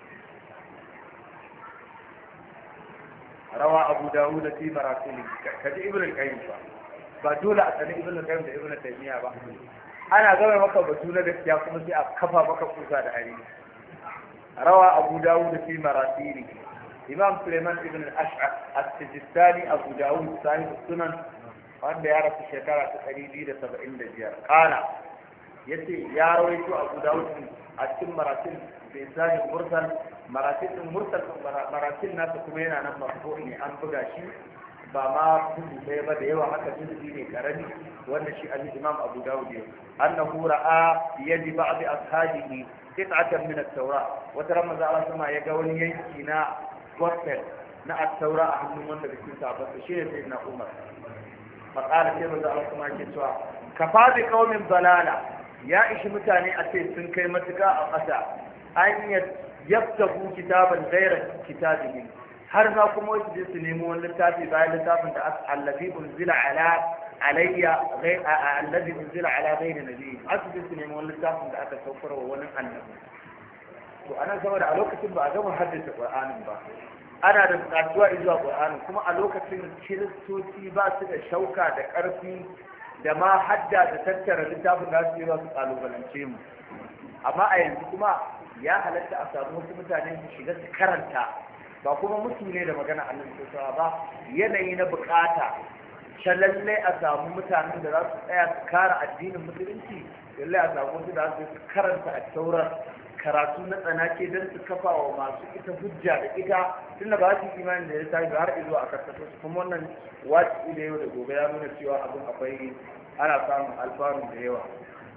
روى أبو داود في مراسله كذي ابن القيم فدول أسنى ابن القيم ده ابن تيمية بقى أنا قبل ما كبتونا ده كم سي أكفى ما كفوزا ده عليه روى أبو داود في مراسله إمام سليمان ابن الأشعث السجستاني أبو داود صاحب السنن wanda ya rasu shekara ta 275 kana yace ya rawaito Abu Dawud a cikin maratil bi zahir mursal maratil nasa kuma yana nan marfu ne an buga shi ba ma kudu ɗaya ba da yawa haka juzu'i ne karami wanda shi al-Imam Abu Dawud ya annahu ra'a bi yadi ba'd ashabihi qit'atan min at-Tawra wata ramaza Allah sama ya ga wani yanki na gospel na at-Tawra a hannun wanda da cikin sahabbai shi ne sayyidina Umar فقال كيف الله كما كتوا كفى بقوم ضلالا يا إيش متاني أتي سنكي متكا أقسى أن يبتغوا كتابا غير كتابهم har ma kuma wasu je su nemo wani littafi bayan littafin da allazi unzila alayya allazi unzila ala ghayri nabi har su je su nemo wani littafin da aka saukar wa wani annabi to anan saboda a lokacin ba a gama haddace qur'anin ba ana da buƙatuwa zuwa qur'anin kuma a lokacin kiristoci ba su da shauka da ƙarfi da ma hadda da tattara littafin da su yi ba su kalubalance mu amma a yanzu kuma ya halatta a samu wasu mutane su shiga su karanta ba kuma mutu ne da magana Allah sallallahu ba yanayi na bukata lallai a samu mutanen da za su tsaya su kare addinin musulunci lallai a samu wasu da su karanta a taurar karatu na tsanake don su kafa wa masu ita hujja da ita tunda ba su imani da ya tafi har izuwa a karkata su kuma wannan wasu da yau da gobe ya nuna cewa abin akwai ana samun alfanu da yawa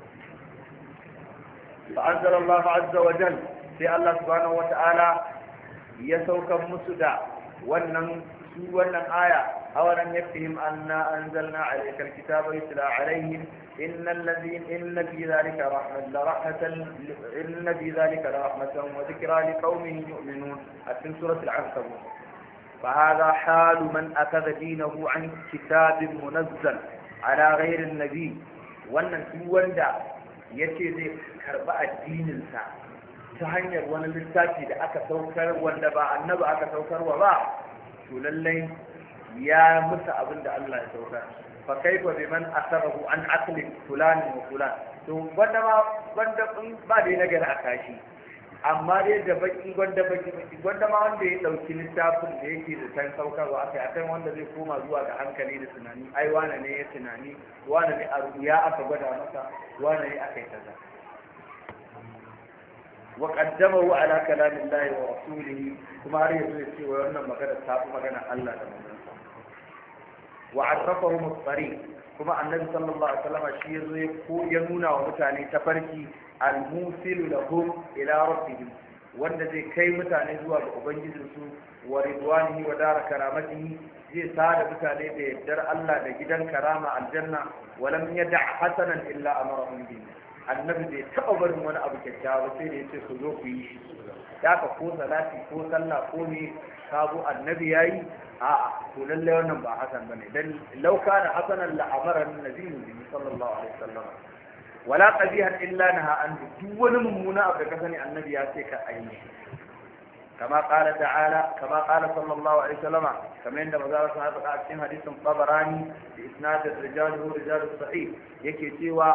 fa anzalallahu azza wa jal sai Allah subhanahu wa ta'ala ya saukar musu da wannan aya awalan yakfihim anna anzalna alayka alkitaba yutla alayhim inna fi dhalika rahmatan wa dhikra liqaumin yu'minun في سورة العنكبوت فهذا حال من أخذ دينه عن كتاب منزل على غير النبي wannan duk wanda yace zai karba addininsa ta hanyar wani littafi da aka saukar wanda ba annabi aka saukarwa ba to lallai ya musu abin da Allah ya saukar fa kaifa biman asabahu an aqli fulan wa fulan to wanda ba dai nagari a kashi amma dai da baki wanda ma wanda ya dauki littafin da yake da san saukarwa akai akan wanda zai koma zuwa ga hankali da tunani ai wane ne ya tunani wane ne a ruya aka gwada masa wane ne aka yi kaza وقدمه على كلام الله ورسوله كما رأيه يسوي ويقولنا مغانا تابو مغانا الله لمغانا وعرفهم الطريق كما النبي صلى الله عليه وسلم شير يمونا ومتاني تفركي الموصل لهم إلى ربهم wanda zai kai mutane zuwa ga ubangijinsu wa ridwanihi wa dara karamatihi zai sada mutane da yardar Allah da gidan karama aljanna wa lam yada' hasanan illa amarahum bihi annabi bai taɓa barin wani abu kyakkyawa sai da ya ce ku zo ku yi shi da ka ko salati ko sallah ko ne sabo annabi ya yi a'a to lallai wannan ba hasan bane dan law kana hasanan la amara an-nabiyyu sallallahu alaihi wasallam wala qabihan illa naha an duk wani mummuna abu da ka sani annabi ya ce ka ayi كما قال تعالى كما قال صلى الله عليه وسلم كما عند مزار صحابة في حديث طبراني بإسناد الرجال هو رجال الصحيح يكي سوى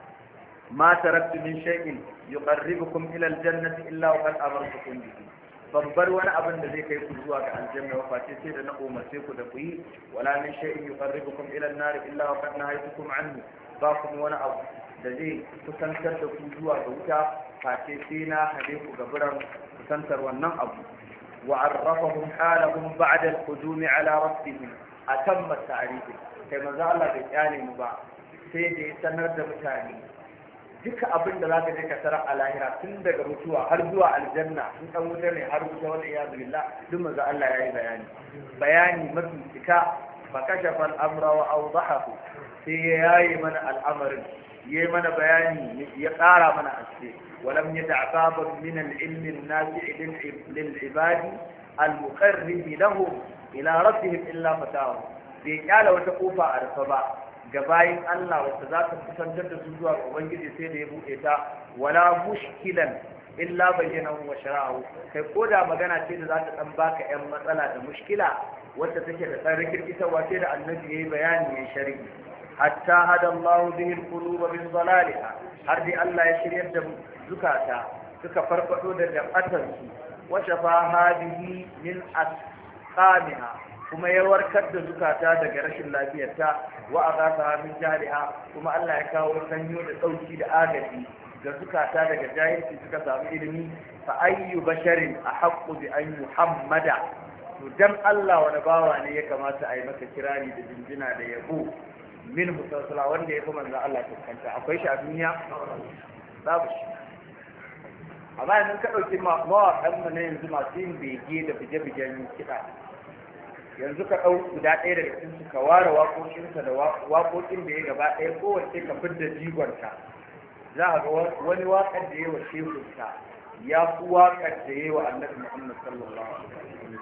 ما تركت من شيء يقربكم إلى الجنة إلا وقد أمرتكم به babbar wani abin da zai kai ku zuwa ga aljanna wa face sai da na umarce ku da ku yi wala min shay'in yuqarribukum ila an-nar illa wa qad nahaytukum anhu ba kuma wani abu da zai kusantar da ku zuwa ga wuta face sai na hade ku ga buran kusantar wannan abu wa arrafahum halahum ba'da al-qudum ala rabbihim atamma ta'rif kai manzo Allah bai kyale mu ba sai da ya sanar da mutane duka abin da zaka je ka tarar a lahira tun daga mutuwa har zuwa aljanna in kan wuta ne har wuta wani iyadu billah duk manzo Allah yayi bayani mafi cika fa kashafa al-amra wa awdahahu sai yayi mana al'amarin yayi mana bayani ya ƙara mana aske walam yata'ababu min al-ilmi an-nafi' lil-ibadi al-muqarrib lahum ila rabbihim illa fatahu bai kyala wata kofa a rufe ba ga bayin Allah wacce za ta kusantar da su zuwa ga Ubangiji sai da ya buɗe ta wala mushkilan illa bayyanahu wa shara'ahu kai ko da magana ce da za ta dan baka yan matsala da mushkila wacce take da dan rikirkitarwa sai da annabi yayi bayani yayi sharhi hatta hada Allah bihi al-quluba min dalaliha har dai Allah ya shiryar da zukata suka farfado da dabatan su wa shafaha bihi min asqamiha kuma ya warkar da zukata daga rashin lafiyarta wa azata min jariha kuma Allah ya kawo sanyo da dauki da agaji ga zukata daga jahilci suka samu ilimi fa ayyu basharin ahaqqu bi an muhammada to dan Allah wani bawa ne ya kamata a yi masa kirari da jinjina da yabo min musalsala wanda ya fi manzo Allah kanta akwai shi a duniya babu shi amma idan ka dauki mawaƙan mu na yanzu masu yin bege da bige-bigen kiɗa yanzu ka ɗau guda ɗaya daga cikin su ka ware waƙoƙinsa da waƙoƙin da ya gaba ɗaya kowace ka fidda jigonta za a ga wani waƙar da ya wa shehunsa ya fi waƙar da ya wa annabi Muhammad sallallahu alaihi wasallam.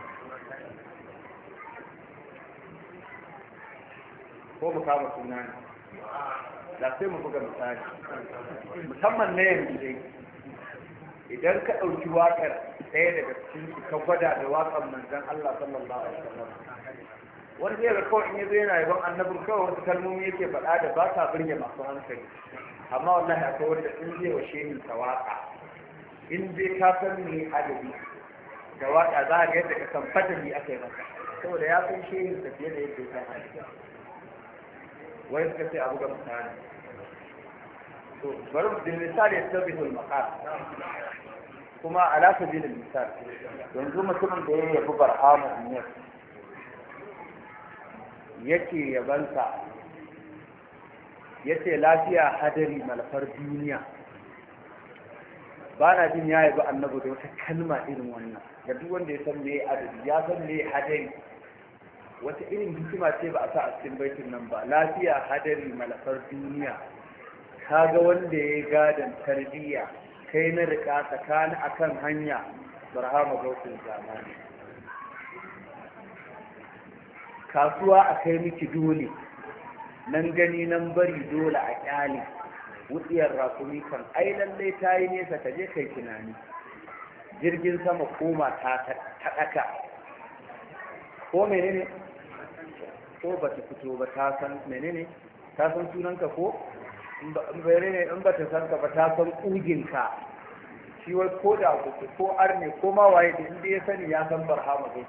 ko mu kama suna ne da sai mu buga misali musamman na yanzu dai idan ka ɗauki waƙar ɗaya daga cikin su ka gwada da waƙar manzon Allah sallallahu alaihi wasallam wani zai ga kawai in yazo yana yaban annabin kawai wasu kalmomi yake faɗa da ba sa birge masu hankali amma wallahi akwai wanda in zai wa shehin sa waƙa in dai ka san me adabi da waƙa za a ga yadda ka san fadali aka yi masa saboda ya san shehin sa fiye da yadda ya san hankali wai suka ce abu ga misali to bari mu da misali ya tabbihul maqal kuma ala sabilil misal yanzu mutumin da ya yabi barhama dunyar yake yabansa yace lafiya hadari malafar duniya ba na jin ya yabi annabi da wata kalma irin wannan ga duk wanda ya san me adabi ya san me hadari wata irin hikima ce ba a sa a cikin baitin nan ba lafiya hadari malafar duniya kaga wanda ya yi gadon tarbiyya kai na rika tsakani akan hanya barhama gautin zamani kasuwa a kai miki dole nan gani nan bari dole a kyale wutsiyar rakumi kan ai lallai ta yi nesa ta je kai tunani jirgin sama koma ta ɗaka ko menene ko ba ta fito ba ta san menene ta san sunanka ko in ba ta san ka ba ta san ƙuginka shi wai ko da ko arne ko ma waye da inda ya sani ya san barhama zai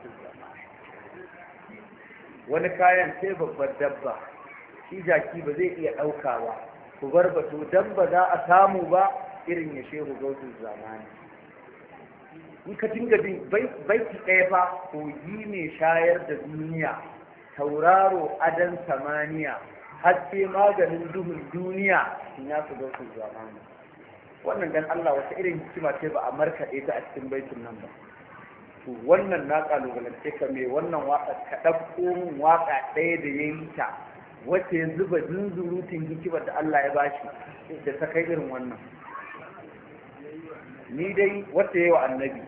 wani kayan sai babbar dabba shi jaki ba zai iya ɗauka ba ku bar batu dan ba za a samu ba irin ya shehu gautin zamani in ka dinga bin baiti ɗaya fa kogi ne shayar da duniya tauraro adan samaniya haske maganin duhun duniya in ya su gautin zamani wannan dan Allah wata irin hikima ce ba a markaɗe ta a cikin baitin nan ba to wannan na kalubalance ka mai wannan waka ka ɗauko min waka ɗaya da ya yi ta wacce ya zuba zunzurutun hikimar da Allah ya bashi da ta kai irin wannan ni dai wacce ya yi wa annabi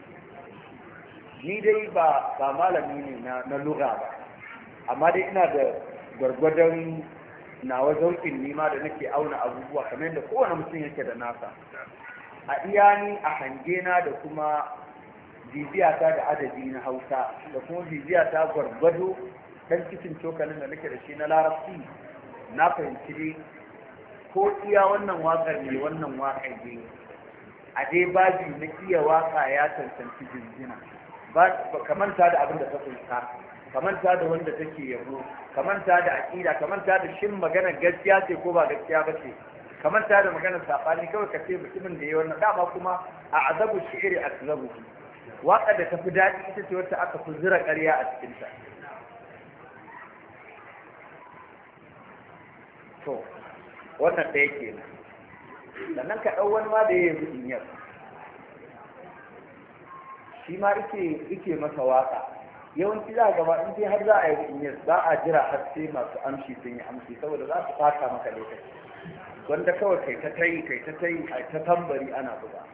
ni dai ba malami ne na lugha ba amma dai ina da gwargwadon nawa zaukin nima da nake auna abubuwa kamar yadda kowane mutum yake da nasa a iyani a hangena da kuma bibiyata da adadi na hausa da kuma bibiyata gwargwado dan cikin cokalin da nake da shi na larabci na fahimci dai ko iya wannan waƙar ne wannan waƙar ne a dai babi na iya waƙa ya cancanci jinjina ba kamanta da abin da ta kunsa kamanta da wanda take yabo kamanta da aqida kamanta da shin magana gaskiya ce ko ba gaskiya ba ce kamanta da magana sabani kawai ka ce mutumin da yayi wannan dama kuma a azabu shi'ri akzabu waka da tafi dadi ita ce wacce aka fi zura ƙarya a cikin ta to wannan da yake sannan ka dau wani ma da yayi dunyar shi ma yake masa waka yawanci za a gaba in dai har za a yi inyar za a jira har sai masu amshi sun yi amshi saboda za su fata maka lokaci wanda kawai kai ta tayi a ta tambari ana buga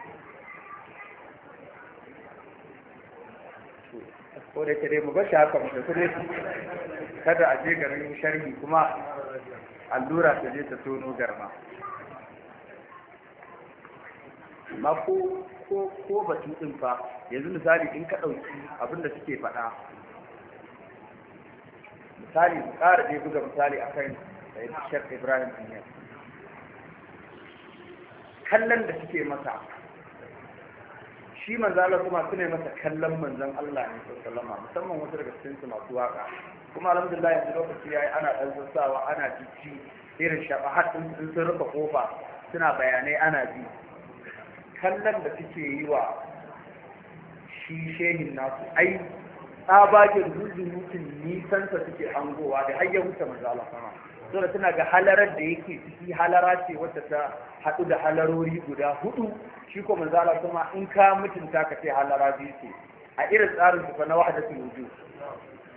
ko da kare mu bashi haka mu tafi dai kada a je garin sharhi kuma allura ta je ta tono garma amma ko batun din fa yanzu misali in ka ɗauki abin da suke faɗa misali mu ƙara dai buga misali akan Sheikh Ibrahim Inyas kallon da suke masa shi manzo Allah kuma sune masa kallon manzon Allah ne sallallahu alaihi musamman wasu daga cikin su masu waka kuma alhamdulillah yanzu lokaci yayi ana dan sassawa ana jiki irin shafahat din sun rufe kofa suna bayanai ana ji kallon da suke yi wa shi shehin nasu ai tsabagen zuzurutun nisansa suke hangowa da har ya wuce manzo Allah sama saboda tana ga halarar da yake ciki halara ce wacce ta haɗu da halarori guda hudu shi ko manzo Allah sama in ka mutunta ka ce halara biyu ce a irin tsarin su fa na wahdatul wujud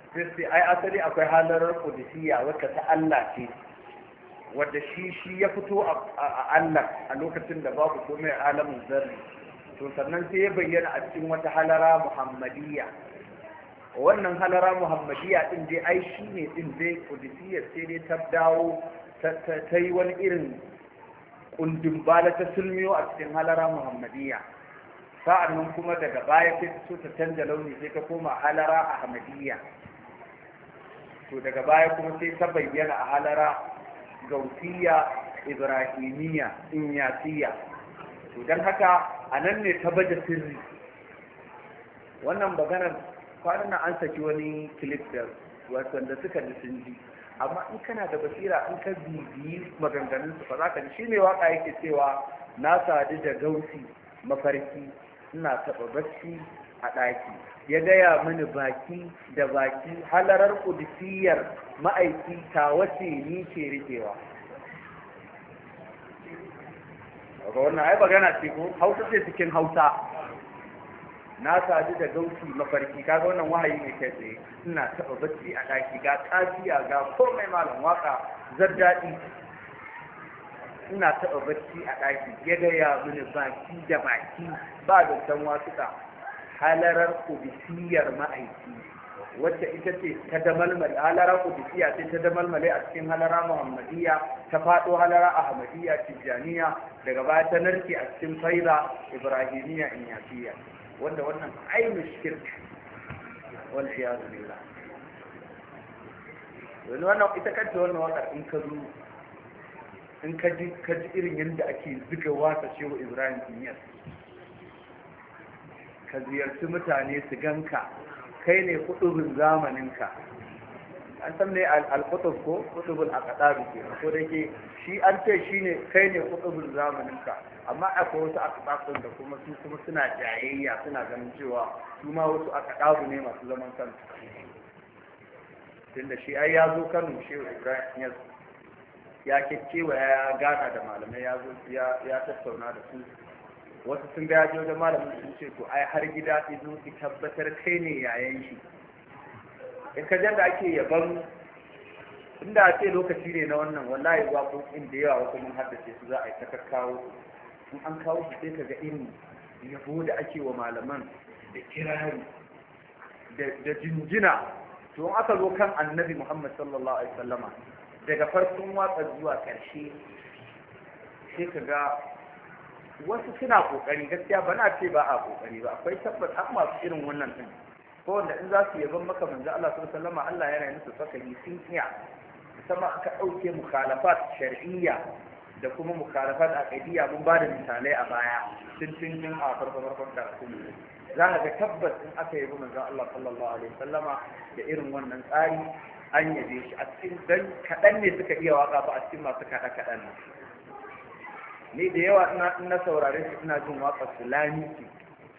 sai ai asali akwai halarar qudusiyya wacce ta Allah ce wadda shi ya fito a Allah a lokacin da babu komai alamin zarri to sannan sai ya bayyana a cikin wata halara muhammadiyya wannan halara muhammadiyya din dai ai shi ne din dai qudusiyya sai dai ta dawo ta yi wani irin kundin bala ta sulmiyo a cikin halara muhammadiyya sa'an nan kuma daga baya sai ta so ta canza launi sai ta koma halara ahmadiyya to daga baya kuma sai ta bayyana a halara gautiyya ibrahimiyya inyasiyya to don haka a nan ne ta baje sirri wannan maganar kwanan an saki wani clip da wanda suka ji sun ji amma in kana da basira in ka bibiyi maganganun su fa za ka ji shi ne waka yake cewa na sadu da gausi mafarki ina taɓa bacci a ɗaki ya gaya mini baki da baki halarar kudusiyar ma'aiki ta wace ni ke rikewa ga wannan ai magana ce ko hausa ce cikin hausa na sadu da gausi mafarki kaga wannan wahayi ne kai tsaye ina taɓa bacci a ɗaki ga kafiya ga komai malam waka zaddaɗi ina taɓa bacci a ɗaki ya gaya mini baki da baki ba da san wasuka halarar kudusiyar ma'aiki wacce ita ce ta damalmale halarar kudusiyya ce ta damalmale a cikin halara muhammadiyya ta faɗo halara ahmadiyya tijjaniya daga baya ta narke a cikin faida ibrahimiyya inyasiyya wanda wannan ainihin shirk wal iyadu billah wani wannan ita kanta wannan wakar in ka zo in ka ji irin yadda ake zuga wasa shehu ibrahim inyas ka ziyarci mutane su ganka kai ne kutubin zamaninka an san ne al-kutub ko kutubul aqdab ke ko da ke shi an ce shine kai ne kutubin zamaninka amma akwai wasu aqdab da kuma suna jayayya suna ganin cewa su ma wasu aqdab ne masu zaman kansu tunda shi ai ya zo Kano shehu ibrahim ya kekkewa ya gana da malamai ya zo ya tattauna da su wasu sun ga yaje wajen malamin sun ce to ai har gida izo ki tabbatar kai ne yayan shi in ka da ake yaban inda a ce lokaci ne na wannan wallahi waƙoƙin da yawa wasu mun haddace su za a yi ta kawo in an kawo su sai ka ga irin yabo da ake wa malaman da kirari da jinjina to in aka zo kan annabi muhammad sallallahu alaihi wasallama daga farkon watsa zuwa ƙarshe sai ka ga wasu suna kokari gaskiya ba na ce ba a kokari ba akwai tabbas an masu irin wannan din ko wanda in za su yaban maka manzo Allah sallallahu alaihi wasallam Allah yana musu fakari sun iya musamman aka dauke mukhalafat shar'iyya da kuma mukhalafat aqidiyya mun ba da misalai a baya tun a farkon karatu za ka ga tabbas in aka yabi manzo Allah sallallahu alaihi wasallama da irin wannan tsari an yabe shi a cikin dan kadan ne suka iya waka ba a cikin masu kaɗan ne ni da yawa ina saurare su ina jin waƙar sulamiki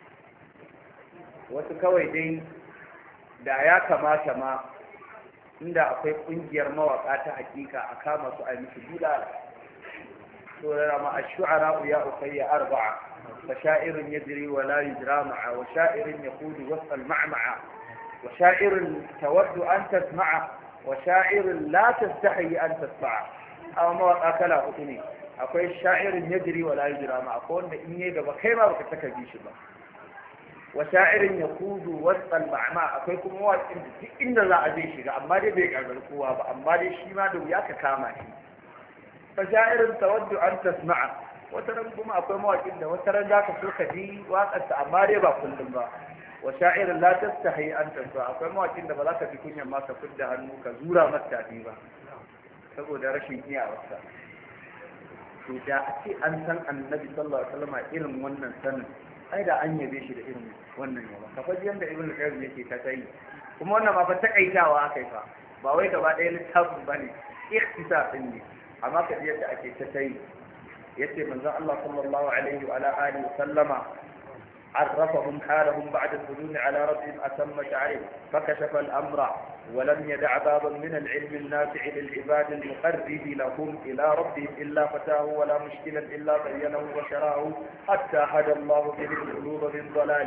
wasu kawai dai da ya kamata ma inda akwai ƙungiyar mawaƙa ta hakika a kama su a miki bulala to da ma ash-shu'ara ya ukhayya arba'a fa sha'irun yajri wa la yujra ma'a wa sha'irun yaqulu wasfa al-ma'ma'a wa sha'irun tawaddu an tasma'a wa sha'irun la tastahi an tasma'a aw mawaƙa kala hudu ne akwai sha'irin yajri wa la yujra ma akwai wanda in yayi gaba kai ma baka saka bi shi ba wa sha'irin yaqudu wasal ma'ma akwai kuma waƙin da duk inda za a je shiga amma dai bai gargar kowa ba amma dai shi ma da wuya ka kama shi fa sha'irin tawaddu an tasma'a wata ran kuma akwai mawaƙin da wata ran zaka so ka ji waƙarsa amma dai ba kullum ba wa sha'irin la tastahi an tasma'a akwai mawaƙin da ba za ka ji kunyan ma ka fidda hannu ka zura masa ba saboda rashin iyawarsa to da a ce an san annabi sallallahu alaihi wasallam irin wannan sanin ai da an yabe shi da irin wannan yawa ka faji yanda ibnu qayyim yake ta tayi kuma wannan ma fa takaitawa akai fa ba wai gaba ɗaya littafin bane ikhtisar din ne amma ka yadda ake ta tayi yace manzon Allah sallallahu alaihi wa ala alihi wasallama عرفهم حالهم بعد الهجوم على ربهم أتم تعريف فكشف الأمر ولم يدع بابا من العلم النافع للعباد المقرب لهم إلى ربهم إلا فتاه ولا مشكلا إلا بينه وشراه حتى هدى الله به القلوب من ضلالها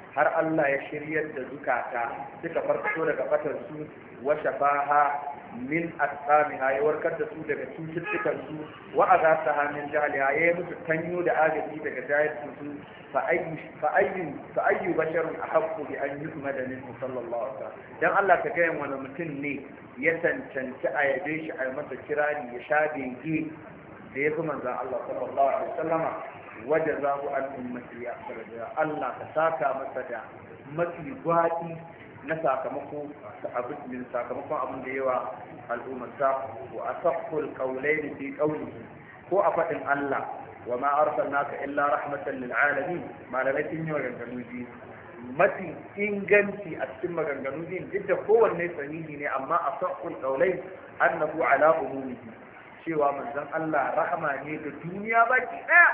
har Allah ya shiryar da zukata suka farfado daga fatar su wa shafaha min asamiha ya warkar da su daga cututtukan su wa azataha min jahliha ya musu tanyo da agaji daga jahilcin su fa ayyu basharun ahaqqu bi an yuhmada minhu sallallahu alaihi wasallam dan Allah ka ga wani mutum ne ya cancanci a yabe shi a masa kirari ya sha bege da ya fi manzan Allah sallallahu alaihi wasallama wajazahu an ummati ya Allah ka saka masa da mafi gwadi na sakamakon abin da yawa al'ummarsa wa asaqqul qawlayn fi qawlihi ko a fadin Allah wa ma arsalnaka illa rahmatan lil alamin malamai sun yi maganganu biyu mafi inganci a cikin maganganu biyu duk da kowanne sahihi ne amma asaqqul qawlayn annahu ala umumihi cewa manzon Allah rahama ne ga duniya baki daya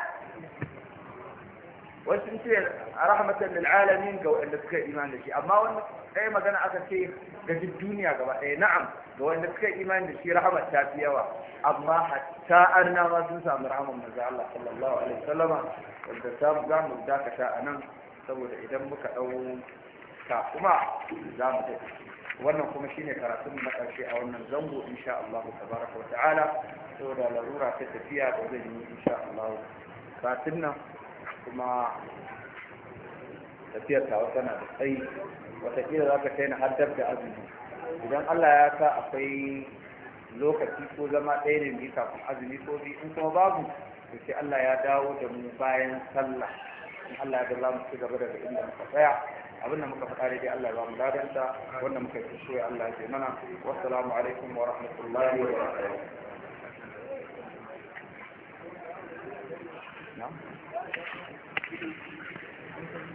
wasu ce rahmatan lil alamin ga wanda suka imani da shi amma wannan ɗaya magana aka ce ga duniya gaba ɗaya na'am ga wanda suka imani da shi rahmat ta fi yawa amma hatta annabawa sun samu rahman manzon Allah sallallahu alaihi wasallama wanda za mu dakata a nan saboda idan muka ɗau ta kuma za mu tafi wannan kuma shine karatun na ƙarshe a wannan zango insha Allah tabaraka wa ta'ala saboda larura ta tafiya da zan yi insha Allah karatun nan kuma tafiyar ta tana da tsayi watakila za ka kai na haddar da azumi idan Allah ya sa akwai lokaci ko zama ɗaya ne bi kafin azumi ko bi in kuma babu to sai Allah ya dawo da mu bayan sallah in Allah ya za mu ci gaba daga inda muka tsaya abin da muka faɗa dai Allah ya ba mu ladanta wanda muka yi so ya Allah ya mana wassalamu alaikum wa rahmatullahi wa barakatuh